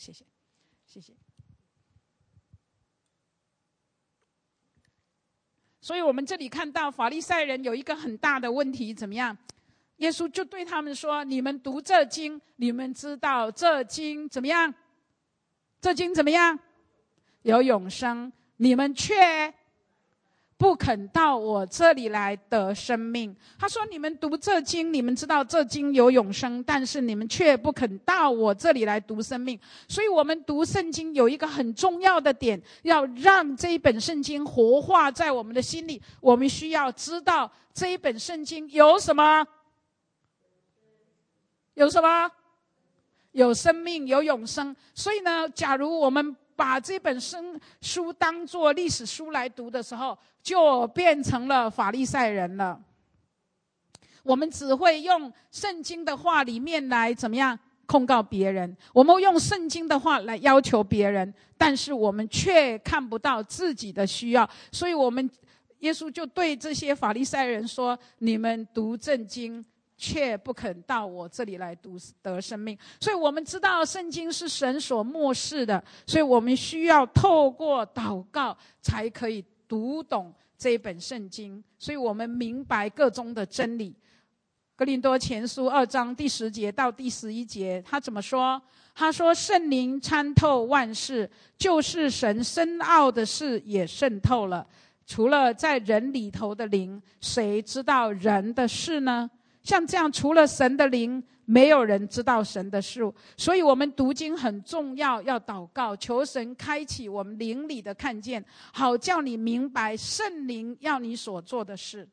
谢谢，谢谢。所以我们这里看到法利赛人有一个很大的问题，怎么样？耶稣就对他们说：你们读这经，你们知道这经怎么样？这经怎么样？有永生，你们却不肯到我这里来得生命。他说：你们读这经，你们知道这经有永生，但是你们却不肯到我这里来读生命。所以我们读圣经有一个很重要的点，要让这一本圣经活化在我们的心里。我们需要知道这一本圣经有什么？有什么？有生命，有永生。所以呢，假如我们把这本书当作历史书来读的时候，就变成了法利赛人了。我们只会用圣经的话里面来怎么样控告别人，我们用圣经的话来要求别人，但是我们却看不到自己的需要。所以耶稣就对这些法利赛人说：你们读圣经，却不肯到我这里来得生命。所以我们知道圣经是神所默示的，所以我们需要透过祷告才可以读懂这一本圣经，所以我们明白各中的真理。哥林多前书2章第10节到第11节，他怎么说？他说：圣灵参透万事，就是神深奥的事也渗透了。除了在人里头的灵，谁知道人的事呢？像这样，除了神的灵，没有人知道神的事。所以我们读经很重要，要祷告，求神开启我们灵里的看见，好叫你明白圣灵要你所做的事。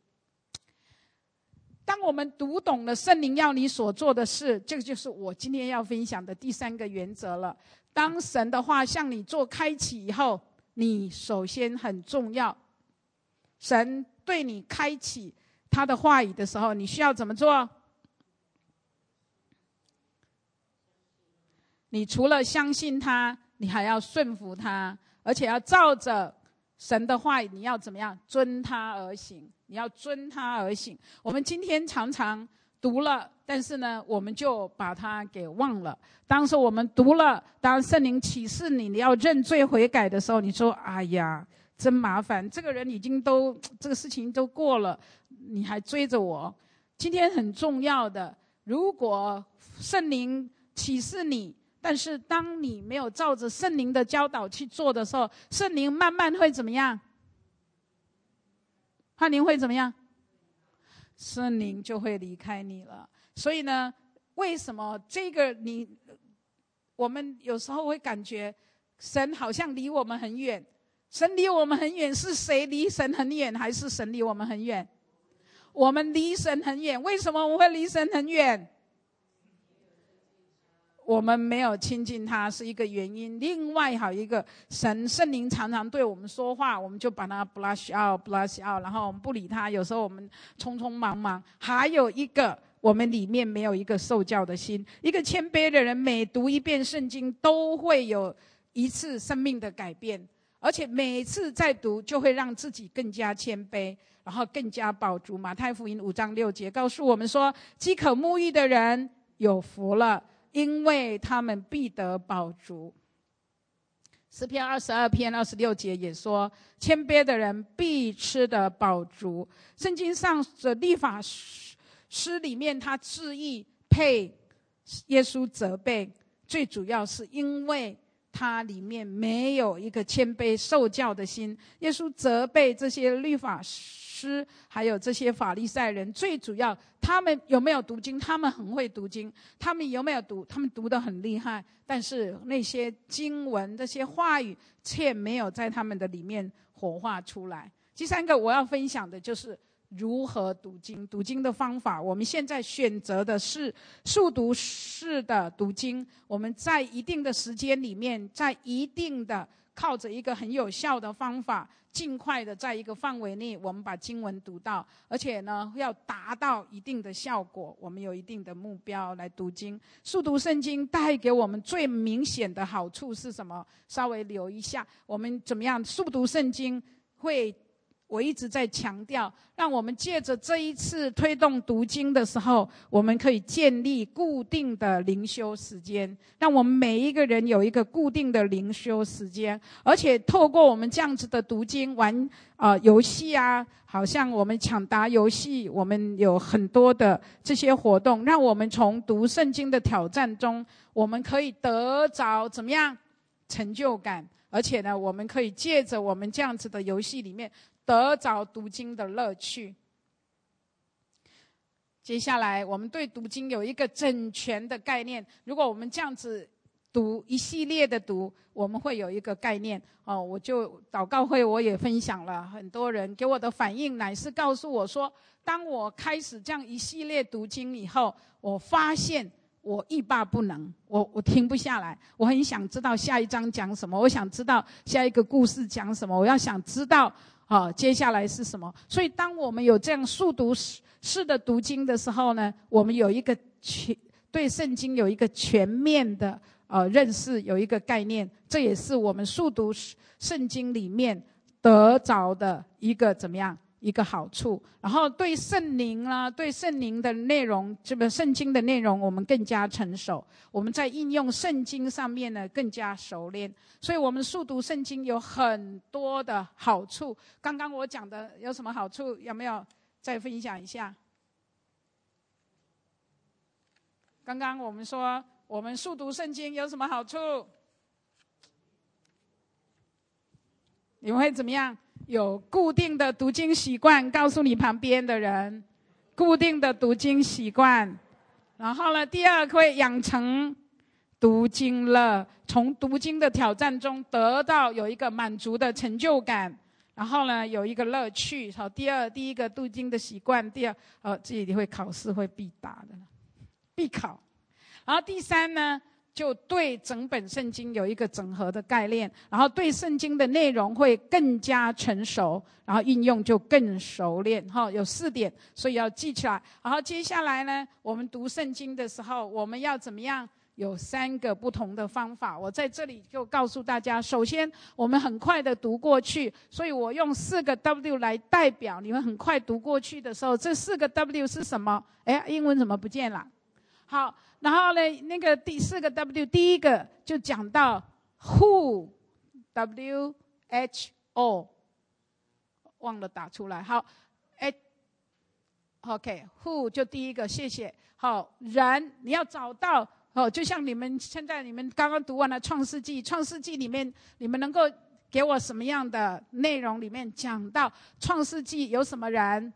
当我们读懂了圣灵要你所做的事，这个就是我今天要分享的第3个原则了。当神的话向你做开启以后，你首先很重要，神对你开启他的话语的时候，你需要怎么做？你除了相信他，你还要顺服他，而且要照着神的话语，你要怎么样？遵他而行。你要遵他而行。我们今天常常读了，但是呢，我们就把它给忘了。当时我们读了，当圣灵启示你要认罪悔改的时候，你说：哎呀，真麻烦，这个人已经这个事情都过了，你还追着我。今天很重要的，如果圣灵启示你，但是当你没有照着圣灵的教导去做的时候，圣灵慢慢会怎么样？圣灵会怎么样？圣灵就会离开你了。所以呢，为什么这个我们有时候会感觉神好像离我们很远？神离我们很远，是谁离神很远，还是神离我们很远？我们离神很远。为什么我们会离神很远？我们没有亲近他是一个原因。另外还有一个，圣灵常常对我们说话，我们就把它 brush out， 然后我们不理他。有时候我们匆匆忙忙。还有一个，我们里面没有一个受教的心。一个谦卑的人，每读一遍圣经都会有一次生命的改变，而且每次再读就会让自己更加谦卑，然后更加饱足。马太福音5章6节告诉我们说：饥渴沐浴的人有福了，因为他们必得饱足。诗篇22篇26节也说：谦卑的人必吃得饱足。圣经上的律法诗里面，他致意配耶稣责备，最主要是因为他里面没有一个谦卑受教的心。耶稣责备这些律法师还有这些法利赛人，最主要他们有没有读经？他们很会读经。他们有没有读？他们读得很厉害，但是那些经文这些话语却没有在他们的里面活化出来。第3个我要分享的就是如何读经。读经的方法，我们现在选择的是速读式的读经。我们在一定的时间里面，在一定的靠着一个很有效的方法，尽快的在一个范围内，我们把经文读到，而且呢，要达到一定的效果。我们有一定的目标来读经。速读圣经带给我们最明显的好处是什么？稍微留一下，我们怎么样速读圣经会我一直在强调，让我们借着这一次推动读经的时候，我们可以建立固定的灵修时间，让我们每一个人有一个固定的灵修时间，而且透过我们这样子的读经，玩游戏啊，好像我们抢答游戏，我们有很多的这些活动，让我们从读圣经的挑战中，我们可以得着怎么样成就感，而且呢，我们可以借着我们这样子的游戏里面得着读经的乐趣。接下来我们对读经有一个整全的概念，如果我们这样子读一系列的读，我们会有一个概念我就祷告会我也分享了，很多人给我的反应乃是告诉我说，当我开始这样一系列读经以后，我发现我欲罢不能，我停不下来，我很想知道下一章讲什么，我想知道下一个故事讲什么，我要想知道接下来是什么。所以当我们有这样速读式的读经的时候呢，我们有一个对圣经有一个全面的认识，有一个概念，这也是我们速读圣经里面得着的一个怎么样一个好处。然后对圣灵啦，对圣灵的内容，这个圣经的内容我们更加成熟，我们在应用圣经上面呢更加熟练。所以我们速读圣经有很多的好处。刚刚我讲的有什么好处，有没有再分享一下？刚刚我们说我们速读圣经有什么好处？你们会怎么样？有固定的读经习惯，告诉你旁边的人，固定的读经习惯。然后呢，第二会养成读经乐，从读经的挑战中得到有一个满足的成就感，然后呢有一个乐趣。好，第一个读经的习惯，第二自己会考试会必答的，必考。然后第三呢，就对整本圣经有一个整合的概念，然后对圣经的内容会更加成熟，然后应用就更熟练。有4点，所以要记起来。然后接下来呢，我们读圣经的时候，我们要怎么样？有3个不同的方法，我在这里就告诉大家。首先，我们很快的读过去，所以我用4个 W 来代表你们很快读过去的时候，这4个 W 是什么？英文怎么不见了？好，然后呢，那个第4个 W， 第一个就讲到 Who， WHO， 忘了打出来。好，OK，Who 就第一个，谢谢。好，人你要找到就像你们现在你们刚刚读完了创世纪，创世纪里面你们能够给我什么样的内容？里面讲到创世纪有什么人？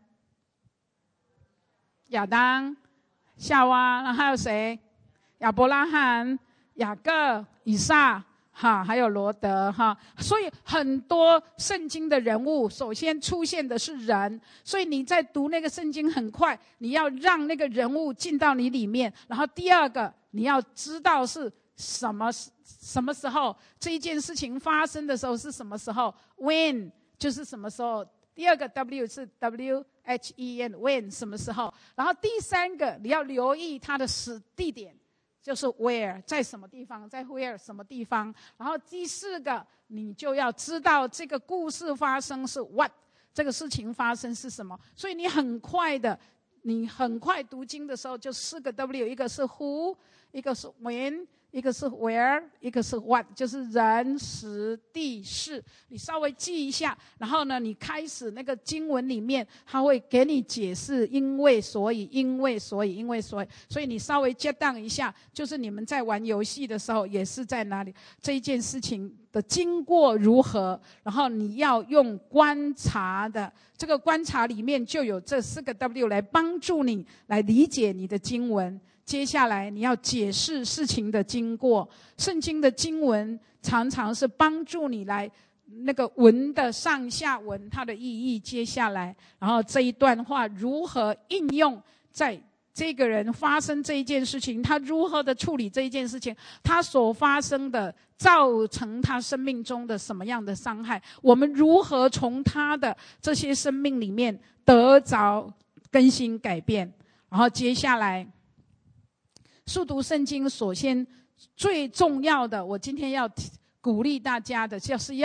亚当、夏娃，然后还有谁？亚伯拉罕、雅各、以撒，还有罗德，所以很多圣经的人物首先出现的是人，所以你在读那个圣经很快，你要让那个人物进到你里面。然后第二个，你要知道是什么时候这一件事情发生的时候是什么时候 ，when 就是什么时候。第二个 W 是 WHEN when 什么时候。然后第3个你要留意它的地点，就是 where 在什么地方，在 where 什么地方。然后第4个你就要知道这个故事发生是 what， 这个事情发生是什么。所以你很快读经的时候就4个 W， 一个是 who， 一个是 when， 一个是 where， 一个是 what， 就是人时地事，你稍微记一下。然后呢，你开始那个经文里面，他会给你解释因为所以，因为所以，因为所以。所以你稍微接档一下，就是你们在玩游戏的时候，也是在哪里这一件事情的经过如何，然后你要用观察的，这个观察里面就有这4个 W 来帮助你来理解你的经文。接下来你要解释事情的经过，圣经的经文常常是帮助你来那个文的上下文它的意义，接下来然后这一段话如何应用在这个人发生这一件事情，他如何的处理这一件事情，他所发生的造成他生命中的什么样的伤害，我们如何从他的这些生命里面得着更新改变。然后接下来速读圣经，首先最重要的，我今天要鼓励大家的，就是要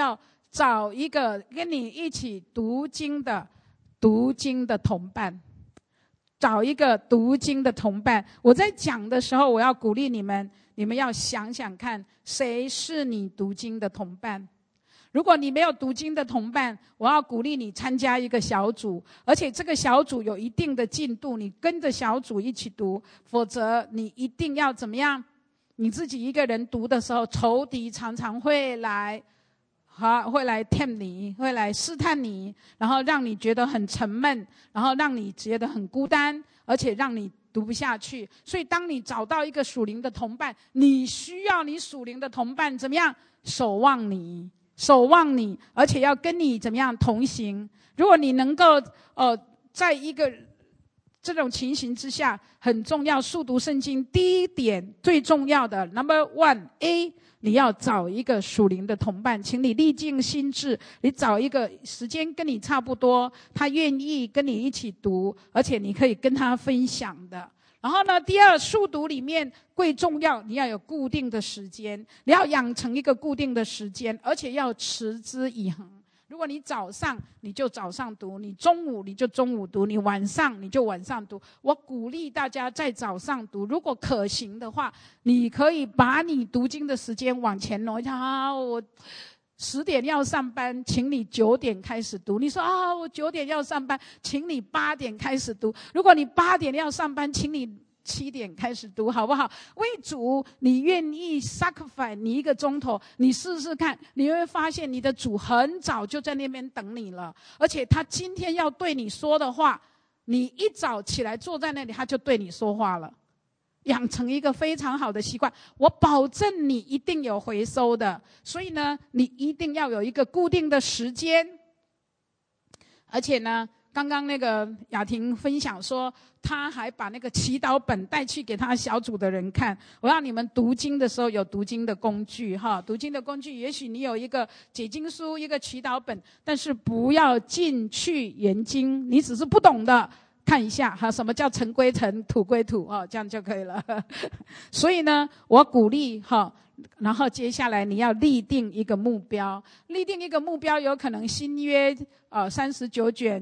找一个跟你一起读经的同伴，找一个读经的同伴。我在讲的时候，我要鼓励你们要想想看，谁是你读经的同伴。如果你没有读经的同伴，我要鼓励你参加一个小组，而且这个小组有一定的进度，你跟着小组一起读，否则你一定要怎么样？你自己一个人读的时候，仇敌常常会来tempt你，会来试探你，然后让你觉得很沉闷，然后让你觉得很孤单，而且让你读不下去。所以当你找到一个属灵的同伴，你需要你属灵的同伴怎么样？守望你，而且要跟你怎么样同行。如果你能够在一个这种情形之下，很重要，速读圣经第一点最重要的 Number 1A， 你要找一个属灵的同伴，请你立定心志，你找一个时间跟你差不多，他愿意跟你一起读，而且你可以跟他分享的。然后呢，第二，速读里面最重要，你要有固定的时间，你要养成一个固定的时间，而且要持之以恒。如果你早上你就早上读，你中午你就中午读，你晚上你就晚上读。我鼓励大家在早上读，如果可行的话，你可以把你读经的时间往前挪一下。我10点要上班，请你9点开始读。你说我9点要上班，请你8点开始读。如果你8点要上班，请你7点开始读，好不好？为主，你愿意 sacrifice 你1个钟头，你试试看，你会发现你的主很早就在那边等你了，而且他今天要对你说的话，你一早起来坐在那里，他就对你说话了。养成一个非常好的习惯，我保证你一定有回收的。所以呢，你一定要有一个固定的时间。而且呢，刚刚那个雅婷分享说，她还把那个祈祷本带去给她小组的人看。我让你们读经的时候有读经的工具哈，读经的工具，也许你有一个解经书，一个祈祷本，但是不要进去研经，你只是不懂的。看一下什么叫尘归尘，土归土这样就可以了。所以呢，我鼓励然后接下来你要立定一个目标，立定一个目标，有可能新约39卷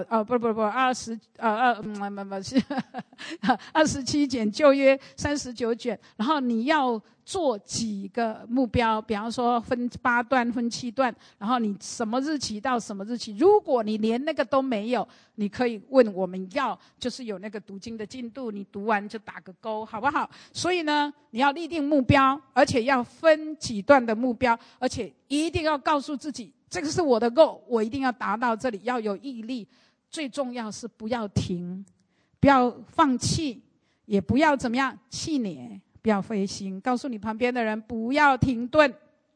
27卷，旧约39卷，然后你要做几个目标，比方说分8段分7段，然后你什么日期到什么日期。如果你连那个都没有，你可以问我们就是有那个读经的进度，你读完就打个勾，好不好？所以呢，你要立定目标，而且要分几段的目标，而且一定要告诉自己，这个是我的 goal， 我一定要达到这里，要有毅力。最重要是不要停，不要放弃，也不要怎么样气馁，不要灰心。告诉你旁边的人，不要停顿。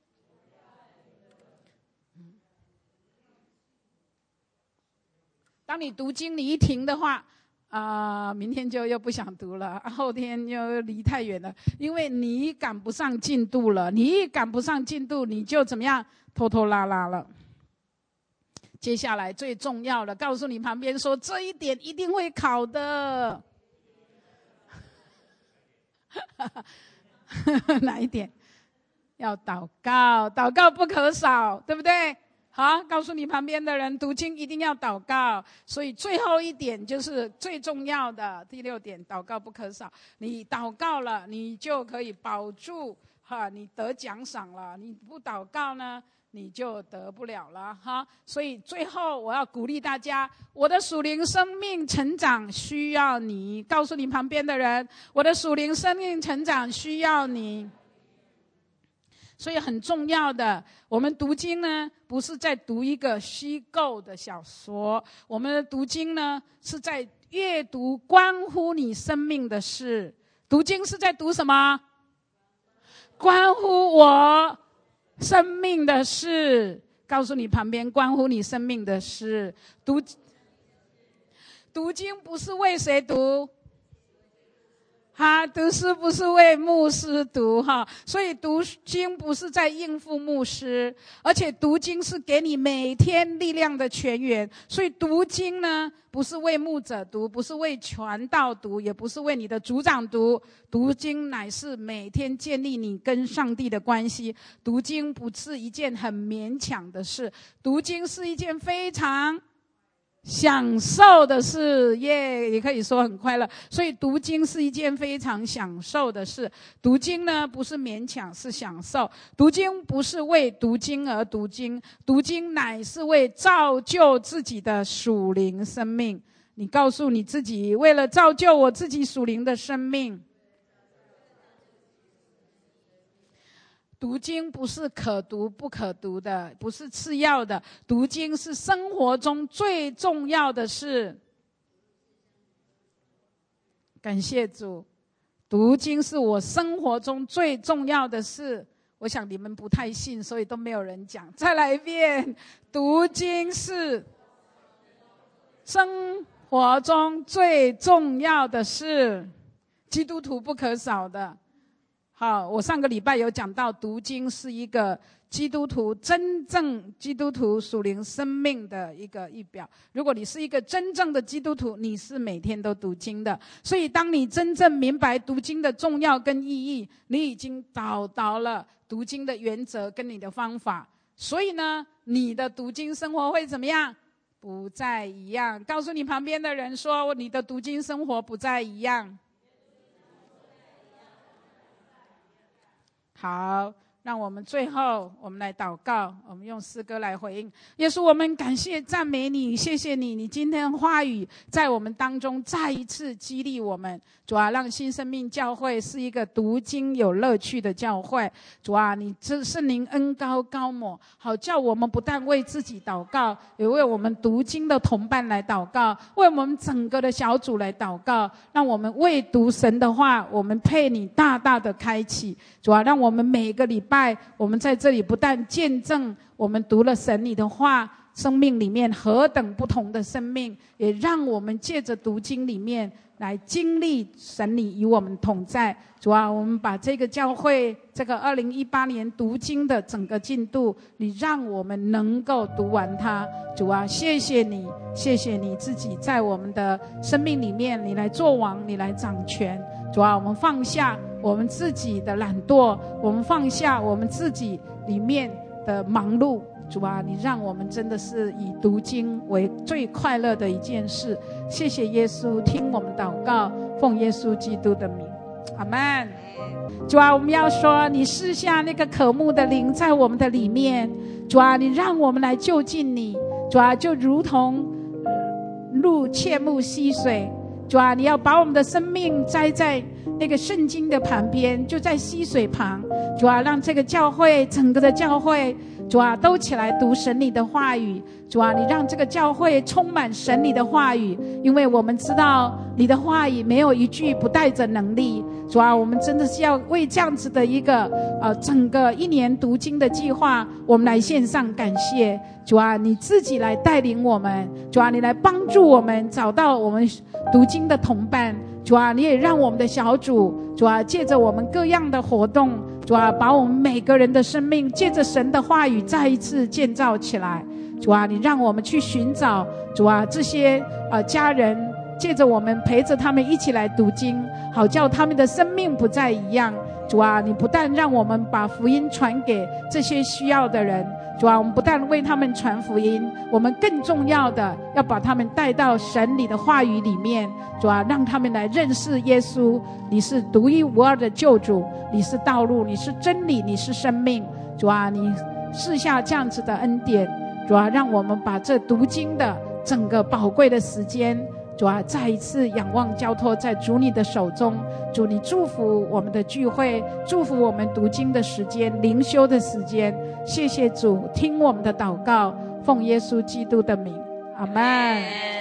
当你读经，你一停的话，明天就又不想读了，后天又离太远了，因为你赶不上进度了。你一赶不上进度，你就怎么样拖拖拉拉了。接下来最重要的，告诉你旁边说，这一点一定会考的。哪一点？要祷告，祷告不可少，对不对？好，告诉你旁边的人，读经一定要祷告。所以最后一点就是最重要的第6点，祷告不可少。你祷告了，你就可以保住你得奖赏了。你不祷告呢，你就得不了了所以最后我要鼓励大家，我的属灵生命成长需要你。告诉你旁边的人，我的属灵生命成长需要你。所以很重要的，我们读经呢，不是在读一个虚构的小说，我们的读经呢，是在阅读关乎你生命的事。读经是在读什么？关乎我生命的事。告诉你旁边，关乎你生命的事。读经不是为谁读读书不是为牧师读哈，所以读经不是在应付牧师，而且读经是给你每天力量的泉源。所以读经呢，不是为牧者读，不是为传道读，也不是为你的组长读。读经乃是每天建立你跟上帝的关系。读经不是一件很勉强的事，读经是一件非常享受的事，也可以说很快乐。所以读经是一件非常享受的事。读经呢，不是勉强，是享受。读经不是为读经而读经，读经乃是为造就自己的属灵生命。你告诉你自己，为了造就我自己属灵的生命。读经不是可读不可读的，不是次要的，读经是生活中最重要的事。感谢主，读经是我生活中最重要的事。我想你们不太信，所以都没有人讲。再来一遍，读经是生活中最重要的事，基督徒不可少的。好，我上个礼拜有讲到，读经是一个基督徒真正基督徒属灵生命的一个仪表。如果你是一个真正的基督徒，你是每天都读经的。所以当你真正明白读经的重要跟意义，你已经找到了读经的原则跟你的方法。所以呢，你的读经生活会怎么样？不再一样。告诉你旁边的人说，你的读经生活不再一样。好，让我们最后我们来祷告，我们用诗歌来回应。耶稣，我们感谢赞美你，谢谢你，你今天话语在我们当中再一次激励我们。主啊，让新生命教会是一个读经有乐趣的教会。主啊，你圣灵恩膏高抹，好叫我们不但为自己祷告，也为我们读经的同伴来祷告，为我们整个的小组来祷告。让我们为读神的话，我们配你大大的开启。主啊，让我们每个礼拜我们在这里不但见证我们读了神你的话，生命里面何等不同的生命，也让我们借着读经里面来经历神你与我们同在。主啊，我们把这个教会这个2018年读经的整个进度，你让我们能够读完它。主啊，谢谢你，谢谢你自己在我们的生命里面，你来做王，你来掌权。主啊，我们放下我们自己的懒惰，我们放下我们自己里面的忙碌。主啊，你让我们真的是以读经为最快乐的一件事。谢谢耶稣，听我们祷告，奉耶稣基督的名，阿们。主啊，我们要说，你释下那个渴慕的灵在我们的里面。主啊，你让我们来就近你。主啊，就如同鹿切慕溪水。主啊，你要把我们的生命栽在那个圣经的旁边，就在溪水旁。主啊，让这个教会，整个的教会，主啊，都起来读神你的话语。主啊，你让这个教会充满神你的话语，因为我们知道你的话语没有一句不带着能力。主啊，我们真的是要为这样子的一个整个1年读经的计划，我们来献上感谢。主啊，你自己来带领我们。主啊，你来帮助我们找到我们读经的同伴。主啊，你也让我们的小组，主啊，借着我们各样的活动，主啊，把我们每个人的生命借着神的话语再一次建造起来。主啊，你让我们去寻找，主啊，这些家人，借着我们陪着他们一起来读经，好叫他们的生命不再一样。主啊，你不但让我们把福音传给这些需要的人，主啊，我们不但为他们传福音，我们更重要的要把他们带到神你的话语里面。主啊，让他们来认识耶稣，你是独一无二的救主，你是道路，你是真理，你是生命。主啊，你赐下这样子的恩典。主啊，让我们把这读经的整个宝贵的时间，主啊，再一次仰望交托在主你的手中。主，你祝福我们的聚会，祝福我们读经的时间，灵修的时间。谢谢主，听我们的祷告，奉耶稣基督的名，阿们。